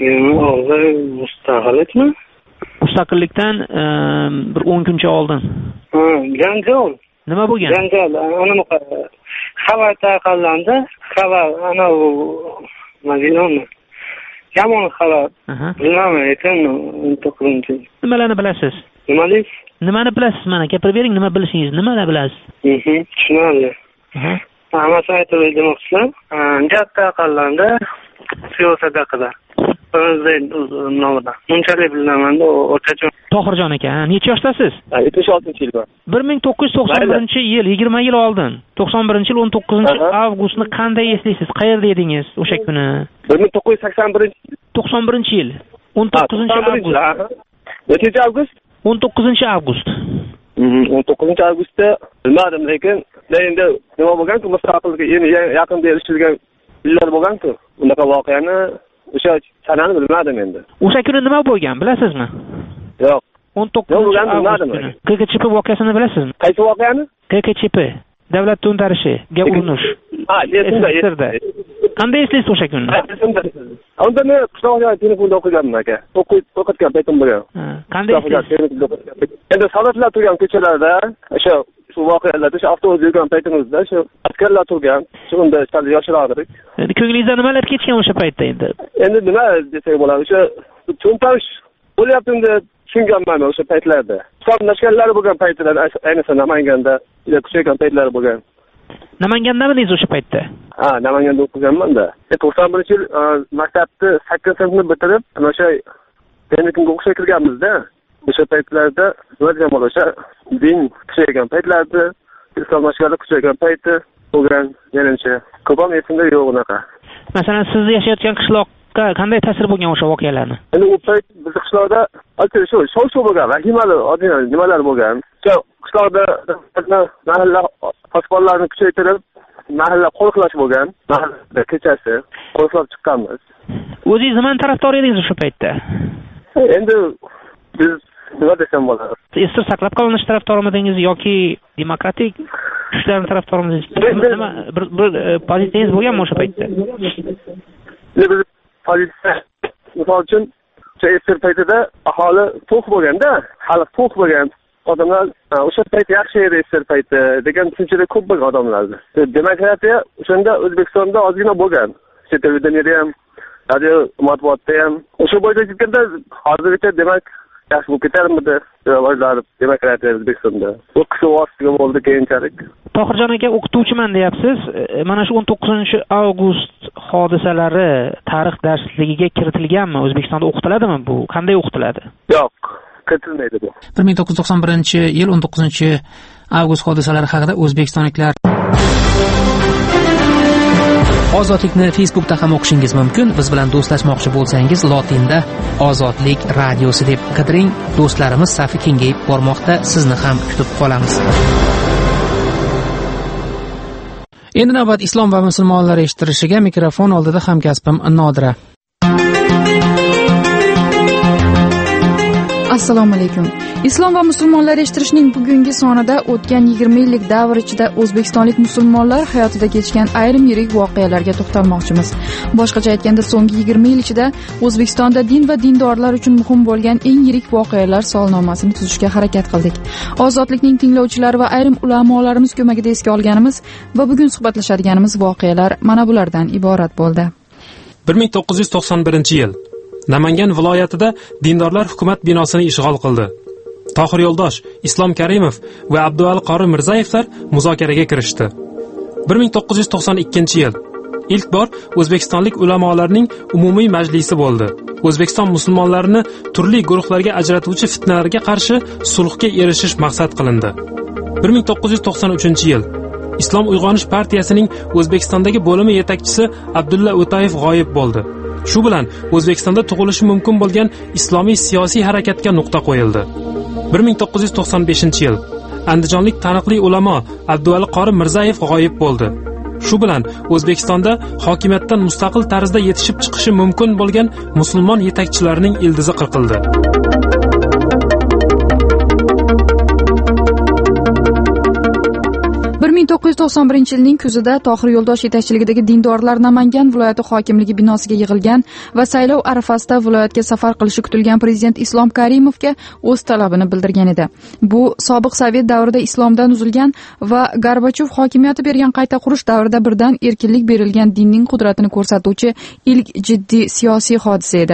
Mustaqillikmi? Mustaqillikdan bir o'n kuncha oldin. Ha, janjal. Nima bo'lgan? Janjal. Ana xabar tarqalganda, xabar ana u Madinani. Yomon xabar. Bilmaman, ekan o'n to'qqizinchi. Nimalarni bilasiz? Nima deysiz? Nimani bilasiz? Mana gapirib bering, nima bilishingiz, nimani bilasiz? Mhm, tushunarli. Hammasi aytib demoqchiman. Katta aqallarda siyosat haqida. Prezident nomidan. Bunchalik bilaman-da, o'rtacha. Tohirjon aka, necha yoshdasiz? yetmish oltinchi yil bor. bir ming to'qqiz yuz to'qson birinchi yil, yigirma yil oldin, to'qson birinchi yil o'n to'qqizinchi avgustni qanday eslaysiz? Qayerda edingiz o'sha kuni? bir ming to'qqiz yuz sakson birinchi to'qson birinchi yil, o'n to'qqizinchi avgust. Nechinchi avgust? o'n to'qqizinchi avgust. o'n to'qqizinchi avgustda bilmadim, lekin endi nima bo'lgan-ku, mustaqillikka endi yaqinda erishilgan yillar bo'lgan-ku. Unaqa voqeani o'sha sanani bilmadim endi. O'sha kuni nima bo'lgan, bilasizmi? Yo'q. o'n to'qqizinchi avgust kuni. K K Ch P voqeasini bilasizmi? Qaysi voqeani? K K Ch P, davlat to'ntarishiga urinish. Ha, esimda. Qanday eslaysiz o'sha kunni? Unda men qishloqda telefonda o'qiganman aka. O'qitgan paytim bo'lgan. Qanday eslaysiz? Endi soldatlar turgan ko'chalarda, o'sha shu voqealarda, shu avtobus yurgan paytimizda shu askarlar turgan. Shunda sal yoshroqdik. Endi ko'nglingizda nimalar kechgan o'sha paytda endi? Endi nima desak bo'ladi? O'sha to'ntarish bo'lyapti deb tushunganman o'sha paytlarda. Islom lashkarlari bo'lgan paytlarda, ayniqsa Namanganda kuchaygan paytlar bo'lgan. Namangandamidingiz o'sha paytda? Ha, Namanganda o'qiganman-da. to'qson birinchi yil maktabni sakkizinchi sinfni bitirib, ana o'sha Benettonga o'qishga kirganmizda. O'sha paytlarda nima degan bo'ladi? O'sha din kuchaygan paytlarda, islom lashkarlari kuchaygan payti bo'lgan, menimcha. Ko'pam esimda yo'q unaqa. Masalan, siz yashayotgan qishloqqa qanday ta'sir bo'lgan o'sha voqealarni? Endi u payt biz qishloqda shu shov-shuv bo'lgan, vahimali oddiy nimalar bo'lgan. Qishloqda mahalla posbonlarni kuchaytirib, mahalla qo'riqlash bo'lgan. Mahallada kechasi qo'riqlab chiqqanmiz. O'zingiz nima tarafdor edingiz o'sha paytda? Endi biz nima desam bo'ladi? Esir saqlab qolinish tarafdorimidingiz yoki demokratik kuchlarning tarafdorimidingiz? Nima bir bir pozitsiyangiz bo'lganmi o'sha paytda? Biz pozitsiya misol uchun o'sha esir paytida aholi to'q bo'lganda, xalq to'q bo'lgan. Odamlar o'sha payt yaxshi edi esir payti degan tushunchada ko'p bo'lgan odamlardi. Demokratiya o'shanda O'zbekistonda ozgina bo'lgan. Chet elda ham, radio matbuotda ham. O'sha bo'yicha ketganda hozirgacha demak yaxshi bo'lib ketarmidi? Rivojlanib demokratiya O'zbekistonda. Bu qisqa vaqtga bo'ldi keyinchalik. Tohirjon aka, o'qituvchiman deyapsiz. Mana shu o'n to'qqizinchi avgust hodisalari tarix darsligiga kiritilganmi? O'zbekistonda o'qitiladimi bu? Qanday o'qitiladi? Yo'q. Ketilmaydi bu. bir ming to'qqiz yuz to'qson birinchi yil o'n to'qqizinchi avgust hodisalari haqida o'zbekistonliklar Ozodlikni Facebookda ham o'qishingiz mumkin. Biz bilan do'stlashmoqchi bo'lsangiz, lotinda Ozodlik radiosi deb qidiring. Do'stlarimiz safi kengayib bormoqda. Sizni ham kutib qolamiz. Endi navbat islom va musulmonlar eshittirishiga. Mikrofon oldida hamkasbim Nodira. Assalomu alaykum. Islom va musulmonlar eshittirishning bugungi sonida o'tgan yigirma yillik davr ichida o'zbekistonlik musulmonlar hayotida kechgan ayrim yirik voqealarga to'xtalmoqchimiz. Boshqacha aytganda, so'nggi yigirma yil ichida O'zbekistonda din va dindorlar uchun muhim bo'lgan eng yirik voqealar solnomasini tuzishga harakat qildik. Ozodlikning tinglovchilari va ayrim ulamolarimiz ko'magida esga olganimiz va bugun suhbatlashadiganimiz voqealar mana bulardan iborat bo'ldi. bir ming to'qqiz yuz to'qson birinchi yil Namangan viloyatida dindorlar hukumat binosini ishg'ol qildi. Tohir Yo'ldosh, Islom Karimov va Abdual Qori Mirzayevlar muzokaraga kirishdi. bir ming to'qqiz yuz to'qson ikkinchi yil ilk bor o'zbekistonlik ulamolarning umumiy majlisi bo'ldi. O'zbekiston musulmonlarini turli guruhlarga ajratuvchi fitnalarga qarshi sulhga erishish maqsad qilindi. bir ming to'qqiz yuz to'qson uchinchi yil Islom Uyg'onish partiyasining O'zbekistondagi bo'limi yetakchisi Abdulla O'tayev g'oyib bo'ldi. Shu bilan O'zbekistonda tug'ilishi mumkin bo'lgan islomiy siyosiy harakatga nuqta qo'yildi. bir ming to'qqiz yuz to'qson beshinchi yil Andijonlik taniqli ulamo Abduali Qori Mirzayev g'oyib bo'ldi. Shu bilan O'zbekistonda hokimiyatdan mustaqil tarzda yetishib chiqishi mumkin bo'lgan musulmon yetakchilarining ildizi qirqildi. bir ming to'qqiz yuz to'qson birinchi yilning kuzida Tohir Yo'ldosh yetakchiligidagi dindorlar Namangan viloyati hokimligi binosiga yig'ilgan va saylov arafasida viloyatga safar qilishi kutilgan prezident Islom Karimovga o'z talabini bildirgan edi. Bu sobiq Sovet davrida islomdan uzilgan va Gorbachov hokimiyati bergan qayta qurish davrida birdan erkinlik berilgan dinning qudratini ko'rsatuvchi ilk jiddiy siyosiy hodisa edi.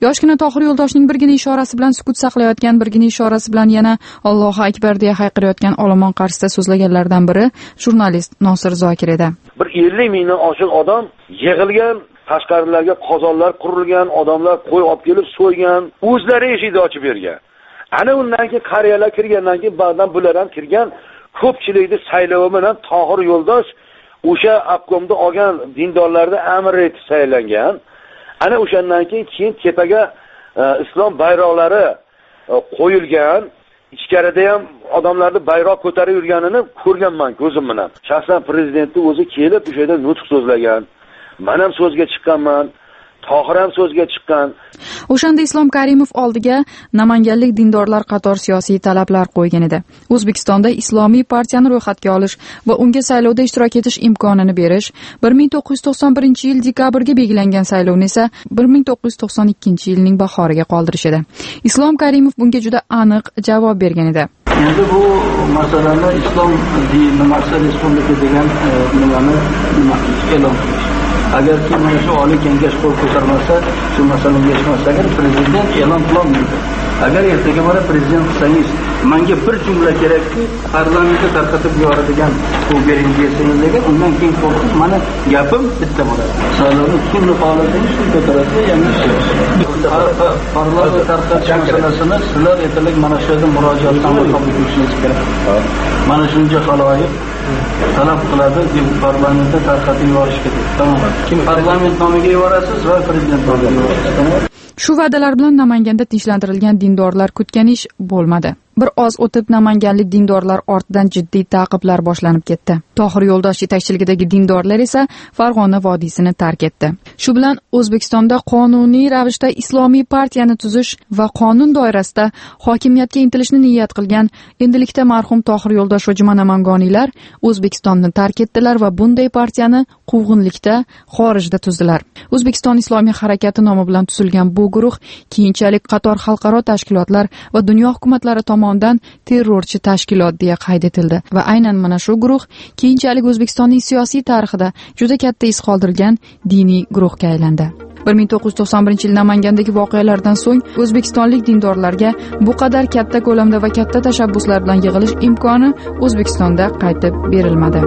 Yoshgina Tohir Yo'ldoshning birgina ishorasi bilan sukut saqlayotgan, birgina ishorasi bilan yana Allohu akbar deya hayqirayotgan olomon qarshisida so'zlaganlardan biri jurnalist Nosir Zokir edi. Bir ellik mingdan oshiq odam yig'ilgan, tashqarilarga qozonlar qurilgan, odamlar qo'y olib kelib so'ygan, o'zlari eshikni ochib bergan. Ana undan keyin qariyalar kirgandan keyin ba'dan bular ham kirgan, ko'pchilikni saylovi bilan Tohir Yo'ldosh o'sha obkomda olgan dindorlarni amir etib saylangan. Ana o'shandan keyin keyin tepaga e, islom bayroqlari e, qo'yilgan. Ichkarida ham odamlarni bayroq ko'tarib yurganini ko'rganman ko'zim bilan. Shaxsan prezidentning o'zi kelib o'sha yerda nutq so'zlagan. Men ham so'zga chiqqanman. Tohir ham so'zga chiqqan. O'shanda Islom Karimov oldiga namanganlik dindorlar qator siyosiy talablar qo'ygan edi. O'zbekistonda islomiy partiyani ro'yxatga olish va unga saylovda ishtirok etish imkonini berish, bir ming to'qqiz yuz to'qson birinchi yil dekabrga belgilangan saylovni esa bir ming to'qqiz yuz to'qson ikkinchi yilning bahoriga qoldirish edi. Islom Karimov bunga juda aniq javob bergan edi. Endi bu masalani islom dini maqsad respublika degan nimani e'lon qilish. Agar ki mana shu oliy kengash qo'l ko'tarmasa, shu masalaga yechmasa, agar prezident e'lon qilolmaydi. Agar ertaga mana prezident qilsangiz, menga bir jumla kerakki, parlamentga tarqatib yuboradigan bu bering desangiz, degan undan keyin qo'rqib, mana gapim bitta bo'ladi. Saylovni kimni xohlasangiz shu ko'taradi, yangi parlament tarqatish masalasini sizlar ertaga mana shu yerda murojaatnoma qabul qilishingiz kerak. Mana shuncha xaloyiq talab qiladi deb parlamentda tarqatib yuborish kerak. Tamom. Kim parlament nomiga yuborasiz va prezident nomiga yuborasiz. Shu va'dalar bilan Namanganda tinchlantirilgan dindorlar kutgan ish bo'lmadi. Bir oz o'tib namanganlik dindorlar ortidan jiddiy ta'qiblar boshlanib ketdi. Tohir Yo'ldosh yetakchiligidagi dindorlar esa Farg'ona vodiysini tark etdi. Shu bilan O'zbekistonda qonuniy ravishda islomiy partiyani tuzish va qonun doirasida hokimiyatga intilishni niyat qilgan endilikda marhum Tohir Yo'ldosh va Juma Namangoniylar O'zbekistonni tark etdilar va bunday partiyani quvg'inlikda xorijda tuzdilar. O'zbekiston Islomiy harakati nomi bilan tuzilgan bu guruh keyinchalik qator xalqaro tashkilotlar va dunyo hukumatlari tomonidan terrorchi tashkilot deya qayd etildi va aynan mana shu guruh keyinchalik O'zbekistonning siyosiy tarixida juda katta iz qoldirgan diniy guruhga aylandi. bir ming to'qqiz yuz to'qson birinchi yil Namangandagi voqealardan so'ng o'zbekistonlik dindorlarga bu qadar katta ko'lamda va katta tashabbuslar bilan yig'ilish imkoni O'zbekistonda qaytib berilmadi.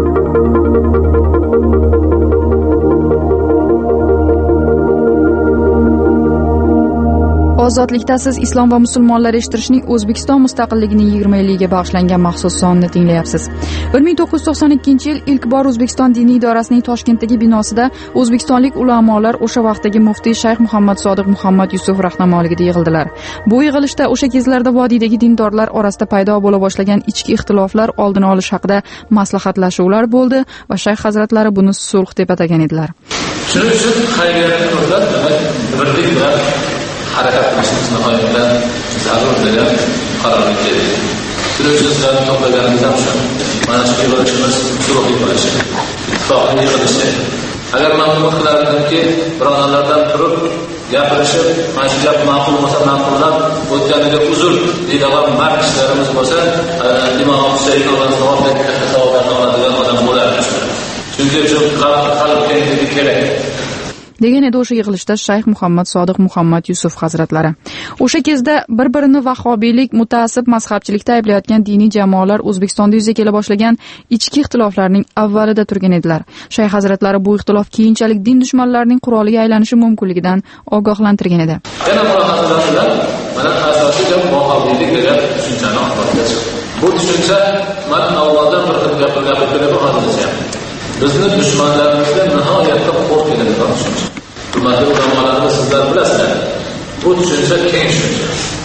Ozodlikdasiz islom va musulmonlar eshittirishning O'zbekiston mustaqilligining yigirma yilligiga bag'ishlangan maxsus sonini tinglayapsiz. bir ming to'qqiz yuz to'qson ikkinchi yil ilk bor O'zbekiston diniy idorasining Toshkentdagi binosida o'zbekistonlik ulamolar o'sha vaqtdagi muftiy Shayx Muhammad Sodiq Muhammad Yusuf rahnamoligida yig'ildilar. Bu yig'ilishda o'sha kezlarda vodiydagi dindorlar orasida paydo bo'la boshlagan ichki ixtiloflar oldini olish haqida maslahatlashuvlar bo'ldi va shayx hazratlari buni sulh deb atagan edilar. Shuning uchun xayriyatni ko'rib, birlik bilan harakat qilishimiz nihoyatda zarur degan qarorga keldik. Shuning uchun sizlarni to'plaganimiz ham shu. Mana shu yig'ilishimiz sulh yig'ilishi, ittifoqli yig'ilishi. Agar men nima qilardimki, birodarlardan turib gapirishib, mana shu gap ma'qul bo'lsa ma'qullab, o'tganiga uzr deydigan mard kishilarimiz bo'lsa, Imom Husayn Allohga tasavvurdan oladigan odam bo'lardi. Chunki shu qalb kengligi kerak. degan edi o'sha yig'ilishda Shayx Muhammad Sodiq Muhammad Yusuf hazratlari. O'sha kezda bir-birini vahobiylik, mutaassib mazhabchilikda ayblayotgan diniy jamoalar O'zbekistonda yuzaga kela boshlagan ichki ixtiloflarning avvalida turgan edilar. Shayx hazratlari bu ixtilof keyinchalik din dushmanlarining quroliga aylanishi mumkinligidan ogohlantirgan edi. Yana mulohazalar bilan mana asosiy vahobiylik degan tushunchani ortga chiqdi. Bu tushuncha mana avvaldan bir xil gapirib kelib hozircha bizni dushmanlarimizga nihoyatda qo'rqadigan tushuncha. Hurmatli ulamolarimiz, sizlar bilasizlar, bu tushuncha keng tushuncha.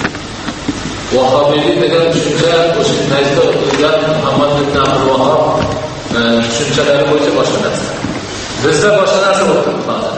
Vahobiylik degan tushuncha o'sha paytda o'tgan Muhammad ibn Abdul Vahhab tushunchalari bo'yicha boshqa narsa. Bizda boshqa narsa bo'ldi.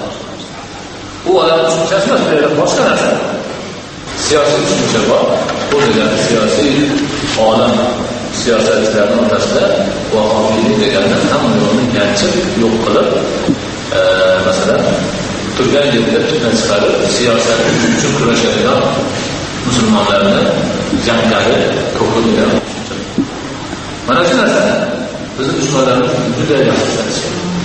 Bu odam tushunchasi emas, boshqa narsa. Siyosiy tushuncha bor. Bu degani siyosiy olam siyosatchilarning o'rtasida vahobiylik degandan hamma yo'lni yanchib yo'q qilib, masalan, turgan yerda tutdan chiqarib siyosat uchun kurashadigan musulmonlarni jangari to'qilgan. Mana shu narsa bizni dushmanlarimiz juda yaxshi tushunadi.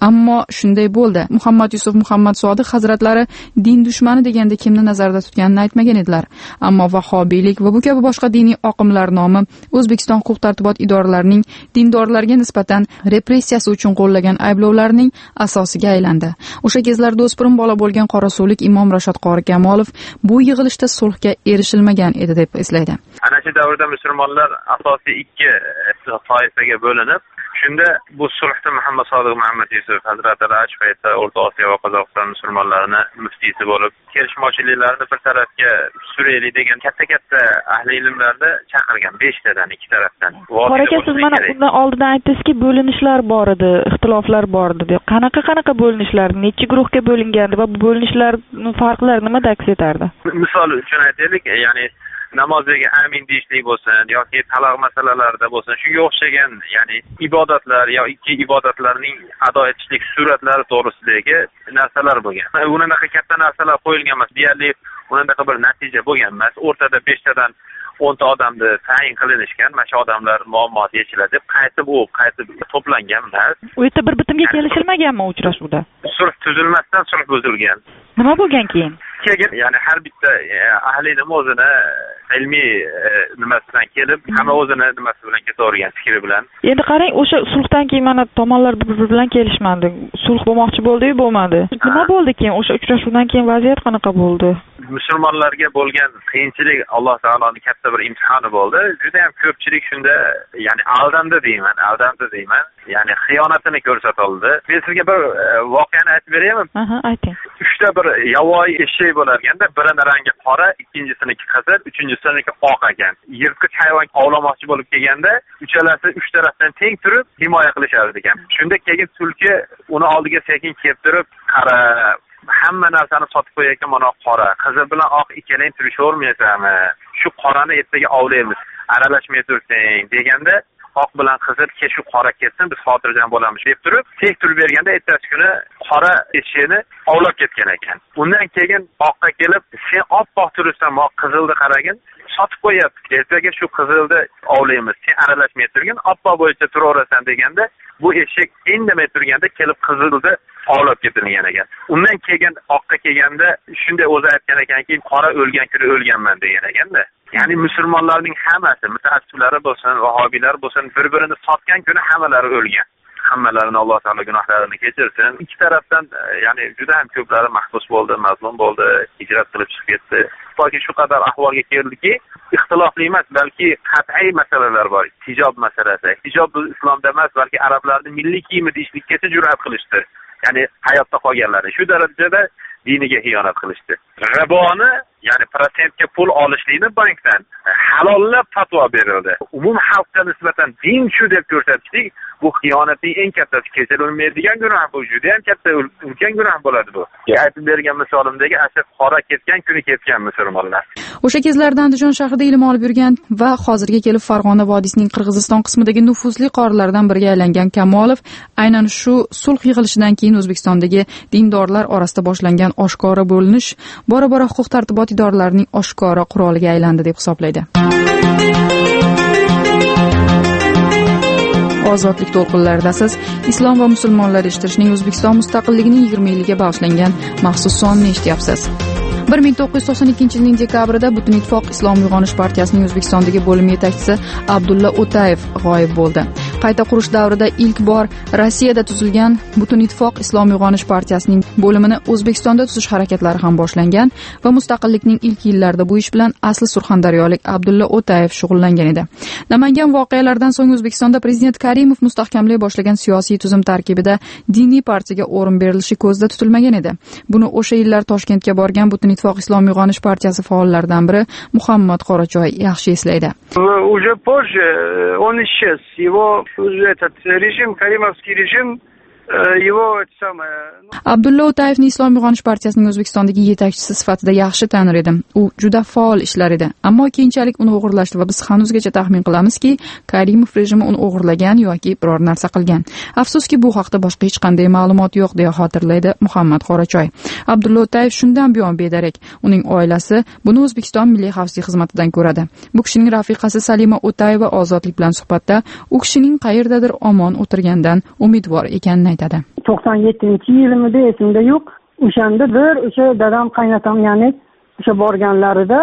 ammo shunday bo'ldi. Muhammad Yusuf Muhammad Sodiq hazratlari din dushmani deganda kimni nazarda tutganini aytmagan edilar. Ammo vahobiylik va bu kabi boshqa diniy oqimlar nomi O'zbekiston huquq-tartibot idoralarining dindorlarga nisbatan repressiyasi uchun qo'llagan ayblovlarning asosiga aylandi. O'sha kezlarda o'spirin bola bo'lgan qorasuvlik Imom Rashod Qori Kamolov bu yig'ilishda sulhga erishilmagan edi deb eslaydi. Ana shu davrda musulmonlar asosiy ikki toifaga bo'linib, shunda bu sulhda Muhammad Sodiq Muhammad Yusuf hazratlari aytib paytda O'rta Osiyo va Qozog'iston musulmonlarini muftiysi bo'lib, kelishmovchiliklarni bir tarafga suraylik degan katta-katta ahli ilmlarni chaqirgan besh tadan ikki tarafdan. Qora aka, siz mana undan oldin aytdingizki, bo'linishlar bor edi, ixtiloflar bor edi deb. Qanaqa-qanaqa bo'linishlar, necha guruhga bo'lingandi va bu bo'linishlarning farqlari nimada aks etardi? Misol uchun aytaylik, ya'ni namozga amin deyishlik bo'lsin yoki taloq masalalarida bo'lsin, shunga o'xshagan, ya'ni ibodatlar yoki ibodatlarning ado etishlik suratlari to'g'risidagi narsalar bo'lgan. Unaqa katta narsalar qo'yilgan emas, deyarli unaqa bir natija bo'lgan emas. O'rtada besh tadan o'nta odamni tayin qilinishgan, mana shu odamlar muammo yechiladi deb qaytib u qaytib to'plangan emas. U yerda bir bitimga kelishilmaganmi uchrashuvda? Sulh tuzilmasdan sulh buzilgan. Nima bo'lgan keyin? Keyin ya'ni har bitta ahli nima o'zini ilmiy nimasidan kelib, hamma o'zini nimasi bilan ketavergan fikri bilan. Endi qarang, o'sha sulhdan keyin mana tomonlar bir-biri bilan kelishmadi. Sulh bo'lmoqchi bo'ldi-yu, bo'lmadi. Nima bo'ldi keyin? O'sha uchrashuvdan keyin vaziyat qanaqa bo'ldi? Musulmonlarga bo'lgan qiyinchilik Alloh taoloning katta bir imtihoni bo'ldi. Juda ham ko'pchilik shunda, ya'ni aldandi deyman, aldandi deyman. Ya'ni xiyonatini ko'rsata oldi. Men sizga bir voqeani aytib beraymi? Aha, ayting. Uchta bir yovvoyi eshak bo'larganda, birini rangi qora, ikkinchisiniki qizil, uchinchisiniki oq ekan. Yirtqich hayvon ovlamoqchi bo'lib kelganda, uchalasi uch tarafdan teng turib himoya qilishar ekan. Shunda keyin tulki uni oldiga sekin kelib turib, qara, hamma narsani sotib qo'yayotgan mana qora, qizil bilan oq ikkalang turishavermaysanmi? Shu qorani ertaga ovlaymiz, aralashmay tursang deganda, oq bilan qizil ke shu qora ketsin, biz xotirjam bo'lamiz deb turib, tek turib berganda ertasi kuni qora eshakni ovlab ketgan ekan. Undan keyin oqqa kelib, sen oppoq turibsan, mo qizilni qaragin, sotib qo'yapti. Ertaga shu qizilni ovlaymiz, sen aralashmay turgin, oppoq bo'yicha turaverasan deganda, bu eshak indamay turganda kelib qizilni ovlab ketilgan ekan. Undan keyin oqqa kelganda shunday o'zi aytgan ekanki, qora o'lgan kuni o'lganman degan ekanda. Ya'ni musulmonlarning hammasi, mutaassiblar bo'lsin, vahobiylar bo'lsin, bir-birini sotgan kuni hammalari o'lgan. Hammalarini Alloh taolo gunohlarini kechirsin. Ikki tarafdan, ya'ni juda ham ko'plari mahbus bo'ldi, mazlum bo'ldi, hijrat qilib chiqib ketdi. Toki shu qadar ahvolga keldiki, ixtilofli emas, balki qat'iy masalalar bor. Hijob masalasi. Hijob bu islomda emas, balki arablarning milliy kiyimi deyishlikkacha jur'at qilishdi. Ya'ni hayotda qolganlari shu darajada diniga xiyonat qilishdi. Riboni, ya'ni prosentga pul olishlikni bankdan halollab fatvo berildi. Umum xalqqa nisbatan din shu deb ko'rsatishlik bu xiyonatning eng kattasi, kechirilmaydigan gunoh, bu juda ham katta ulkan gunoh bo'ladi bu. Aytib bergan misolimdagi asr qora ketgan kuni ketgan musulmonlar. O'sha kezlarda Andijon shahrida ilm olib yurgan va hozirga kelib Farg'ona vodiysining Qirg'iziston qismidagi nufuzli qorilardan biriga aylangan Kamolov aynan shu sulh yig'ilishidan keyin O'zbekistondagi dindorlar orasida boshlangan oshkora bo'linish bora-bora huquq-tartibot idoralarining oshkora quroliga aylandi deb hisoblaydi. Ozodlik to'lqinlaridasiz Islom va musulmonlar eshittirishning O'zbekiston mustaqilligining yigirma yiliga bag'ishlangan maxsus sonini eshityapsiz. bir ming to'qqiz yuz to'qson ikkinchi yilning dekabrida Butun ittifoq Islom uyg'onish partiyasining O'zbekistondagi bo'limi yetakchisi Abdulla O'tayev g'oyib bo'ldi. Qayta qurish davrida ilk bor Rossiyada tuzilgan Butun ittifoq Islom uyg'onish partiyasining bo'limini O'zbekistonda tuzish harakatlari ham boshlangan va mustaqillikning ilk yillarida bu ish bilan asli surxondaryolik Abdulla O'tayev shug'ullangan edi. Namangan voqealaridan so'ng O'zbekistonda prezident Karimov mustahkamlay boshlagan siyosiy tuzum tarkibida diniy partiyaga o'rin berilishi ko'zda tutilmagan edi. Buni o'sha yillar Toshkentga borgan Butun ittifoq Islom uyg'onish partiyasi faollaridan biri Muhammad Qorachoy yaxshi eslaydi. Уже позже он исчез. Его этот режим, каримовский режим, его это самое. Abdulla O'tayevni Islom uyg'onish partiyasining O'zbekistondagi yetakchisi sifatida yaxshi tanir edim. U juda faol ishlar edi, ammo keyinchalik uni o'g'irlashdi va biz hanuzgacha taxmin qilamizki, Karimov rejimi uni o'g'irlagan yoki biror narsa qilgan. Afsuski, bu haqda boshqa hech qanday ma'lumot yo'q, deya xotirlaydi Muhammad Qorachoy. Abdulla O'tayev shundan buyon bedarak. Uning oilasi buni O'zbekiston Milliy xavfsizlik xizmatidan ko'radi. Bu kishining rafiqasi Salima O'tayeva Ozodlik bilan suhbatda u kishining qayerdadir omon o'tirgandan umidvor ekanini aytadi. to'qson yettinchi yilmidi esimda yo'q. O'shanda bir o'sha dadam qaynatam ya'ni o'sha borganlarida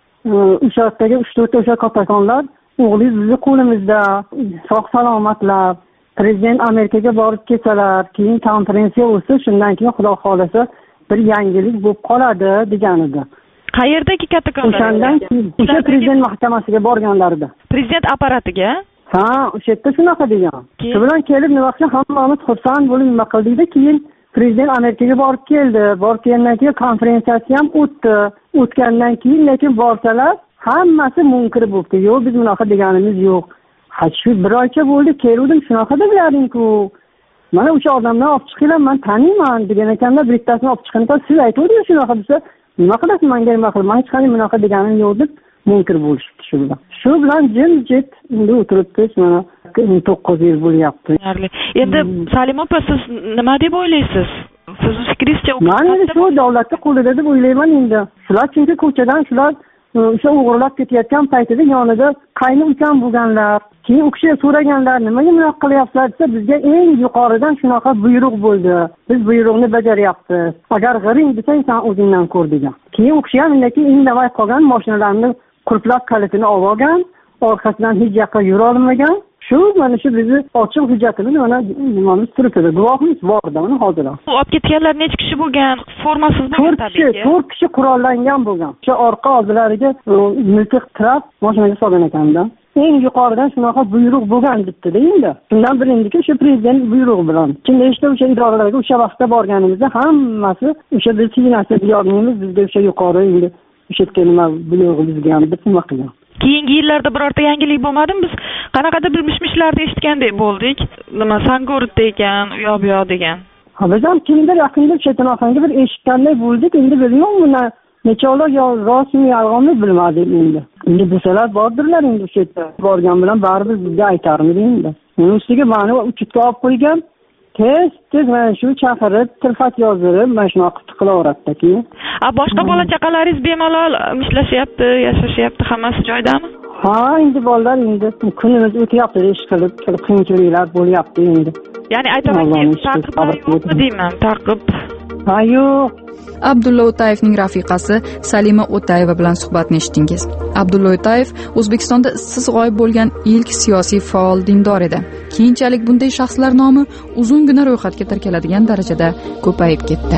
o'sha yerdagi uch to'rtta o'sha kattakonlar o'g'lingiz bizni qo'limizda sog' salomatlar prezident Amerikaga borib kelsalar keyin konferensiya bo'lsa shundan keyin xudo xolasa bir yangilik bo'lib qoladi degan edi. Qayerdagi kattakonlar? O'shandan keyin o'sha prezident mahkamasiga borganlarida. Prezident apparatiga? Ha, o'sha yerda shunaqa degan. Shu bilan kelib nima qilsa hammamiz xursand bo'lib nima qildik-da, keyin prezident Amerikaga borib keldi. Borib kelgandan keyin konferensiyasi ham o'tdi. O'tgandan keyin lekin borsalar hammasi munkir bo'libdi. Yo'q, biz bunaqa deganimiz yo'q. Ha, shu bir oycha bo'ldi, keldim, shunaqa deb bering-ku. Mana o'sha odamdan olib chiqinglar, men taniyman degan ekanlar, bittasini olib chiqinda siz aytdingiz shunaqa desa, nima qilasiz menga nima qilib, men hech qanday bunaqa deganim yo'q deb munkir bo'lishibdi shu bilan. Shu bilan jim-jit endi o'tiribmiz, mana to'qqiz yil bo'lyapti. Endi Salima opa, siz nima deb o'ylaysiz? Siz fikringizcha men endi shu davlatning qo'lida deb o'ylayman endi. Shular chunki ko'chadan shular o'sha o'g'irlab ketayotgan paytida yonida qayni ukam bo'lganlar. Keyin u kishi so'raganlar, nimaga bunaqa qilyapsizlar desa, bizga eng yuqoridan shunaqa buyruq bo'ldi. Biz buyruqni bajaryapmiz. Agar g'iring desang, sen o'zingdan ko'r degan. Keyin u kishi ham indaki indamay qolgan mashinalarni qulflab kalitini olib olgan, orqasidan hech yoqqa yura olmagan. Shu mana shu bizni ochiq hujjatimiz mana nimamiz turibdi. Guvohimiz bor-da, mana hozir. U olib ketganlar necha kishi bo'lgan? Formasiz bo'lgan tabiiyki. to'rt kishi qurollangan bo'lgan. O'sha orqa oldilariga miltiq tirab mashinaga solgan ekanda. Eng yuqoridan shunaqa buyruq bo'lgan debdi-da endi. Shundan birindiki o'sha prezident buyrug'i bilan. Kimda ishda o'sha idoralarga o'sha vaqtda borganimizda hammasi o'sha biz signasiya yordamimiz bizga o'sha yuqori endi o'sha yerga nima buyrug'i bizga ham deb nima qilgan. Keyingi yillarda birorta yangilik bo'lmadimi? Biz qanaqadir bir mish-mishlarni eshitgandek bo'ldik. Nima Sangorutda ekan, u yoq bu yoq degan. Ha, biz ham kimdir yaqinda Chetanofanga bir eshitganday bo'ldik. Endi bilmayman, nechalar yo rostmi, yolg'onmi bilmadik endi. Endi desalar bordirlar endi o'sha yerda. Borgan bilan baribir bizga aytarmidi endi. Uning ustiga meni uchitga olib qo'ygan. Tez tez mana shu chaqirib, tilxat yozdirib, mana shunaqa qilaveradida keyin. A boshqa bola chaqalaringiz bemalol ishlashyapti, yashashyapti, hammasi joyidami? Ha, endi bolalar endi kunimiz o'tyapti, ish qilib, qiyinchiliklar bo'lyapti endi. Ya'ni aytamanki, taqib yo'qmi deyman, taqib. Ha, yo'q. Abdulla O'tayevning rafiqasi Salima O'tayeva bilan suhbatni eshitdingiz. Abdulla O'tayev O'zbekistonda izsiz g'oyib bo'lgan ilk siyosiy faol dindor edi. Keyinchalik bunday shaxslar nomi uzungina ro'yxatga tirkaladigan darajada ko'payib ketdi.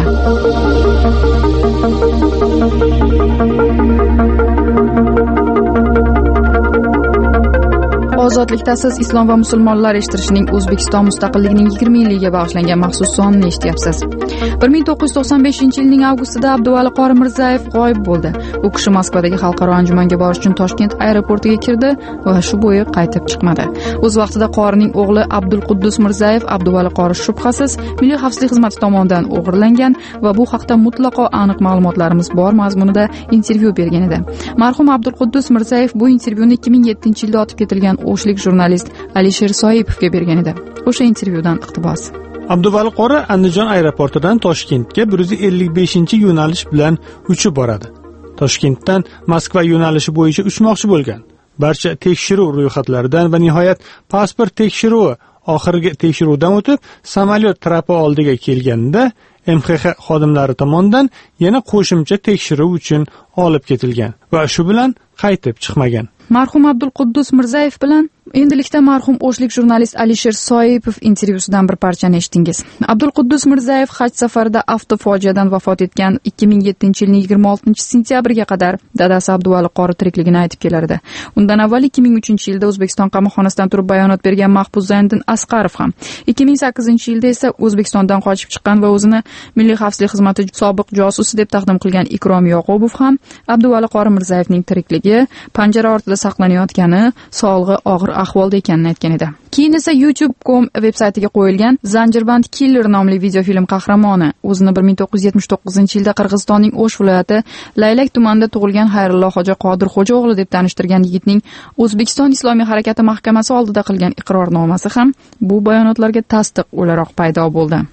Ozodlikda siz islom va musulmonlar eshittirishining O'zbekiston mustaqilligining yigirma yilligiga bag'ishlangan maxsus sonini eshityapsiz. bir ming to'qqiz yuz to'qson beshinchi yilning avgustida Abduvali Qori Mirzayev g'oyib bo'ldi. U kishi Moskvadagi xalqaro anjumanga borish uchun Toshkent aeroportiga kirdi va shu bo'yi qaytib chiqmadi. O'z vaqtida Qorining o'g'li Abdulquddus Mirzayev Abduvali Qori shubhasiz Milliy xavfsizlik xizmati tomonidan o'g'irlangan va bu haqda mutlaqo aniq ma'lumotlarimiz bor mazmunida intervyu bergan edi. Marhum Abdulquddus Mirzayev bu intervyuni ikki ming yettinchi yilda otib ketilgan o'shlik jurnalist Alisher Soipovga bergan edi. O'sha intervyudan iqtibos. Abduvali Qori Andijon aeroportidan Toshkentga bir yuz ellik beshinchi yo'nalish bilan uchib boradi. Toshkentdan Moskva yo'nalishi bo'yicha uchmoqchi bo'lgan. Barcha tekshiruv ro'yxatlaridan va nihoyat pasport tekshiruvi oxirgi tekshiruvdan o'tib, samolyot trapi oldiga kelganda M X X xodimlari tomonidan yana qo'shimcha tekshiruv uchun olib ketilgan va shu bilan qaytib chiqmagan. Marhum Abdulquddus Mirzayev bilan endilikda marhum o'shlik jurnalist Alisher Soipov intervyusidan bir parchani eshitdingiz. Abdulquddus Mirzayev haj safarida avtofojiadan vafot etgan ikki ming yettinchi yilning yigirma oltinchi sentyabriga qadar dadasi Abduvali Qori tirikligini aytib kelardi. Undan avval ikki ming uchinchi yilda O'zbekiston qamoqxonasidan turib bayonot bergan Mahfuz Zayniddin Asqarov ham ikki ming sakkizinchi yilda esa O'zbekistondan qochib chiqqan va o'zini Milliy xavfsizlik xizmati sobiq josusi deb taqdim qilgan Ikrom Yoqubov ham Abduvali Qori Mirzayevning tirikligi, panjara ortida saqlanayotgani, sog'lig'i og'ir ahvolda ekanini aytgan edi. Keyin esa YouTube dot com veb-saytiga qo'yilgan Zanjirband Killer nomli videofilm qahramoni o'zini bir ming to'qqiz yuz yetmish to'qqizinchi yilda Qirg'izistonning O'sh viloyati Laylak tumanida tug'ilgan Xayrullo Hoji Qodirxo'ja o'g'li deb tanishtirgan yigitning O'zbekiston Islomiy harakati mahkamasi oldida qilgan iqrornomasi ham bu bayonotlarga tasdiq o'laroq paydo bo'ldi.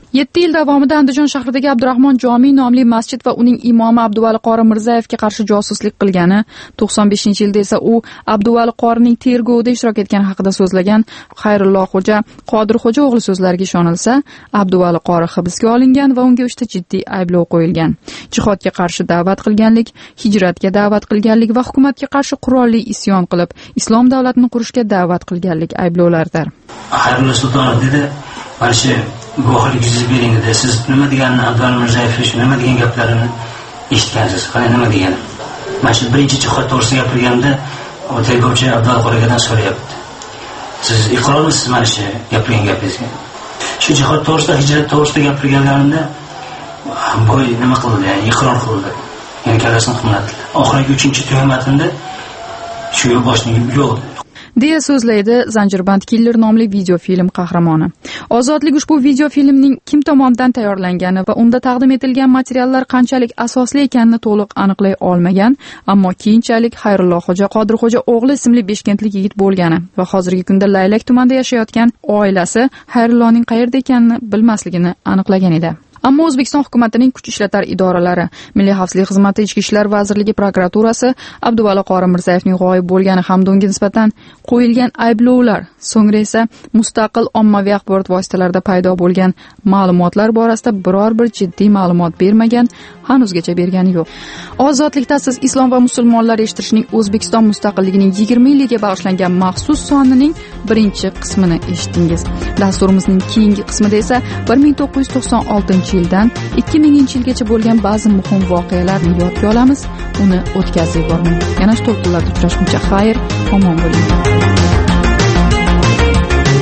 yetti yil davomida Andijon shahridagi Abdurahmon Jomiy nomli masjid va uning imomi Abduvali qori Mirzayevga qarshi josuslik qilgani, to'qson beshinchi yilda esa u Abduvali qorining tergovida ishtirok etgani haqida so'zlagan Xayrullo xo'ja Qodir xo'ja o'g'li so'zlariga ishonilsa, Abduvali qori hibsga olingan va unga uchta jiddiy ayblov qo'yilgan. Jihodga qarshi da'vat qilganlik, hijratga da'vat qilganlik va hukumatga qarshi qurolli isyon qilib, islom davlatini qurishga da'vat qilganlik ayblovlaridir. Xayrullo Sultonov dedi, mana shu guvohlik yuz bering dedi. Siz nima deganini, Abduvali Mirzayev nima degan gaplarini eshitgansiz? Qani nima degani? Mana shu birinchi jihod to'g'risida gapirganda, tergovchi Abduvali qoradan so'rayapti. Siz iqrormisiz mana shu gapirgan gapingizga? Shu jihod to'g'risida, hijrat to'g'risida gapirganlarida boy nima qildi? Ya'ni iqror qildi. Ya'ni kallasini qimlatdi. Oxirgi uchinchi tuhumatida shu boshning yo'q deya so'zlaydi Zanjirband Killer nomli video film qahramoni. Ozodlik ushbu video filmning kim tomonidan tayyorlangani va unda taqdim etilgan materiallar qanchalik asosli ekanini to'liq aniqlay olmagan, ammo keyinchalik Xayrullo xo'ja Qodir xo'ja o'g'li ismli beshkentlik yigit bo'lgani va hozirgi kunda Laylak tumanida yashayotgan oilasi Xayrulloning qayerda ekanini bilmasligini aniqlagan edi. Ammo O'zbekiston hukumatining kuch ishlatar idoralari, Milliy xavfsizlik xizmati, Ichki ishlar vazirligi prokuraturasi Abduvali qori Mirzayevning g'oyib bo'lgani hamda unga nisbatan qo'yilgan ayblovlar, so'ngra esa mustaqil ommaviy axborot vositalarida paydo bo'lgan ma'lumotlar borasida biror bir jiddiy ma'lumot bermagan, hanuzgacha bergani yo'q. Ozodlikda siz islom va musulmonlar eshittirishning O'zbekiston mustaqilligining yigirma yilligiga bag'ishlangan maxsus sonining birinchi qismini eshitdingiz. Dasturimizning keyingi qismida esa bir ming to'qqiz yuz to'qson oltinchi yildan ikki minginchi yilgacha bo'lgan ba'zi muhim voqealarni yodga olamiz, uni o'tkazib yubormang. Yana shu to'lqinlarda uchrashguncha xayr, omon bo'ling.